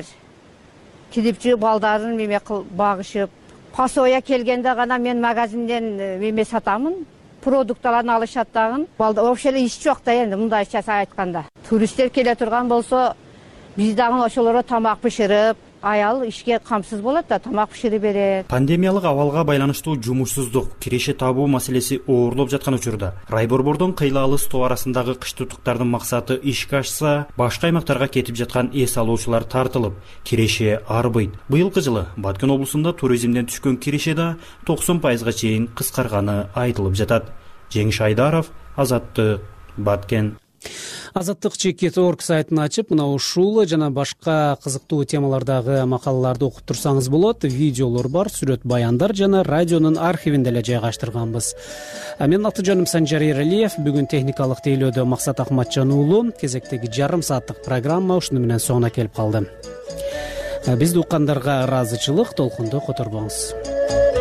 Speaker 24: Кидипчи балдарын меме багышып, Пасоя келгенде гана мен магазинден эме сатамын, продукталарын алышат дагы. Вообще иш жок да энди мындайча айтканда. Туристтер келе турган болсо, биз дагы ошолорго тамак биширип, аял ишке камсыз болот да, тамак биширип берет.
Speaker 3: Пандемиялык абалга байланыштуу жумушсуздук, киреше табуу маселеси оорлоп жаткан учурда Райборбордун кыйла алыс тоо арасындагы кыштуттуктардын максаты ишке ашса, башка аймактарга кетип жаткан эс алуучулар тартылып, киреше арбыйт. Быйылкы жылы Баткен облусунда туризмден түшкөн киреше да 90%га чейин кыскарганы айтылып жатат. Жеңиш Айдаров, Азаттык, Баткен.
Speaker 2: Азаттык чекит.org сайтын ачып, мына ушул жана башка кызыктуу темалардагы макалаларды окуп турсаңыз болот. Видеолор бар, сүрөт баяндар жана радионун архивинде эле жайгаштырганбыз. Менин аты жөнүм Санжар Эралиев. Бүгүн техникалык тейлөөдө Максат Акматжан уулу. Кезектеги жарым сааттык программа ушуну менен соңуна келип калды. Бизди уккандарга ыраазычылык, толкунду которбоңуз.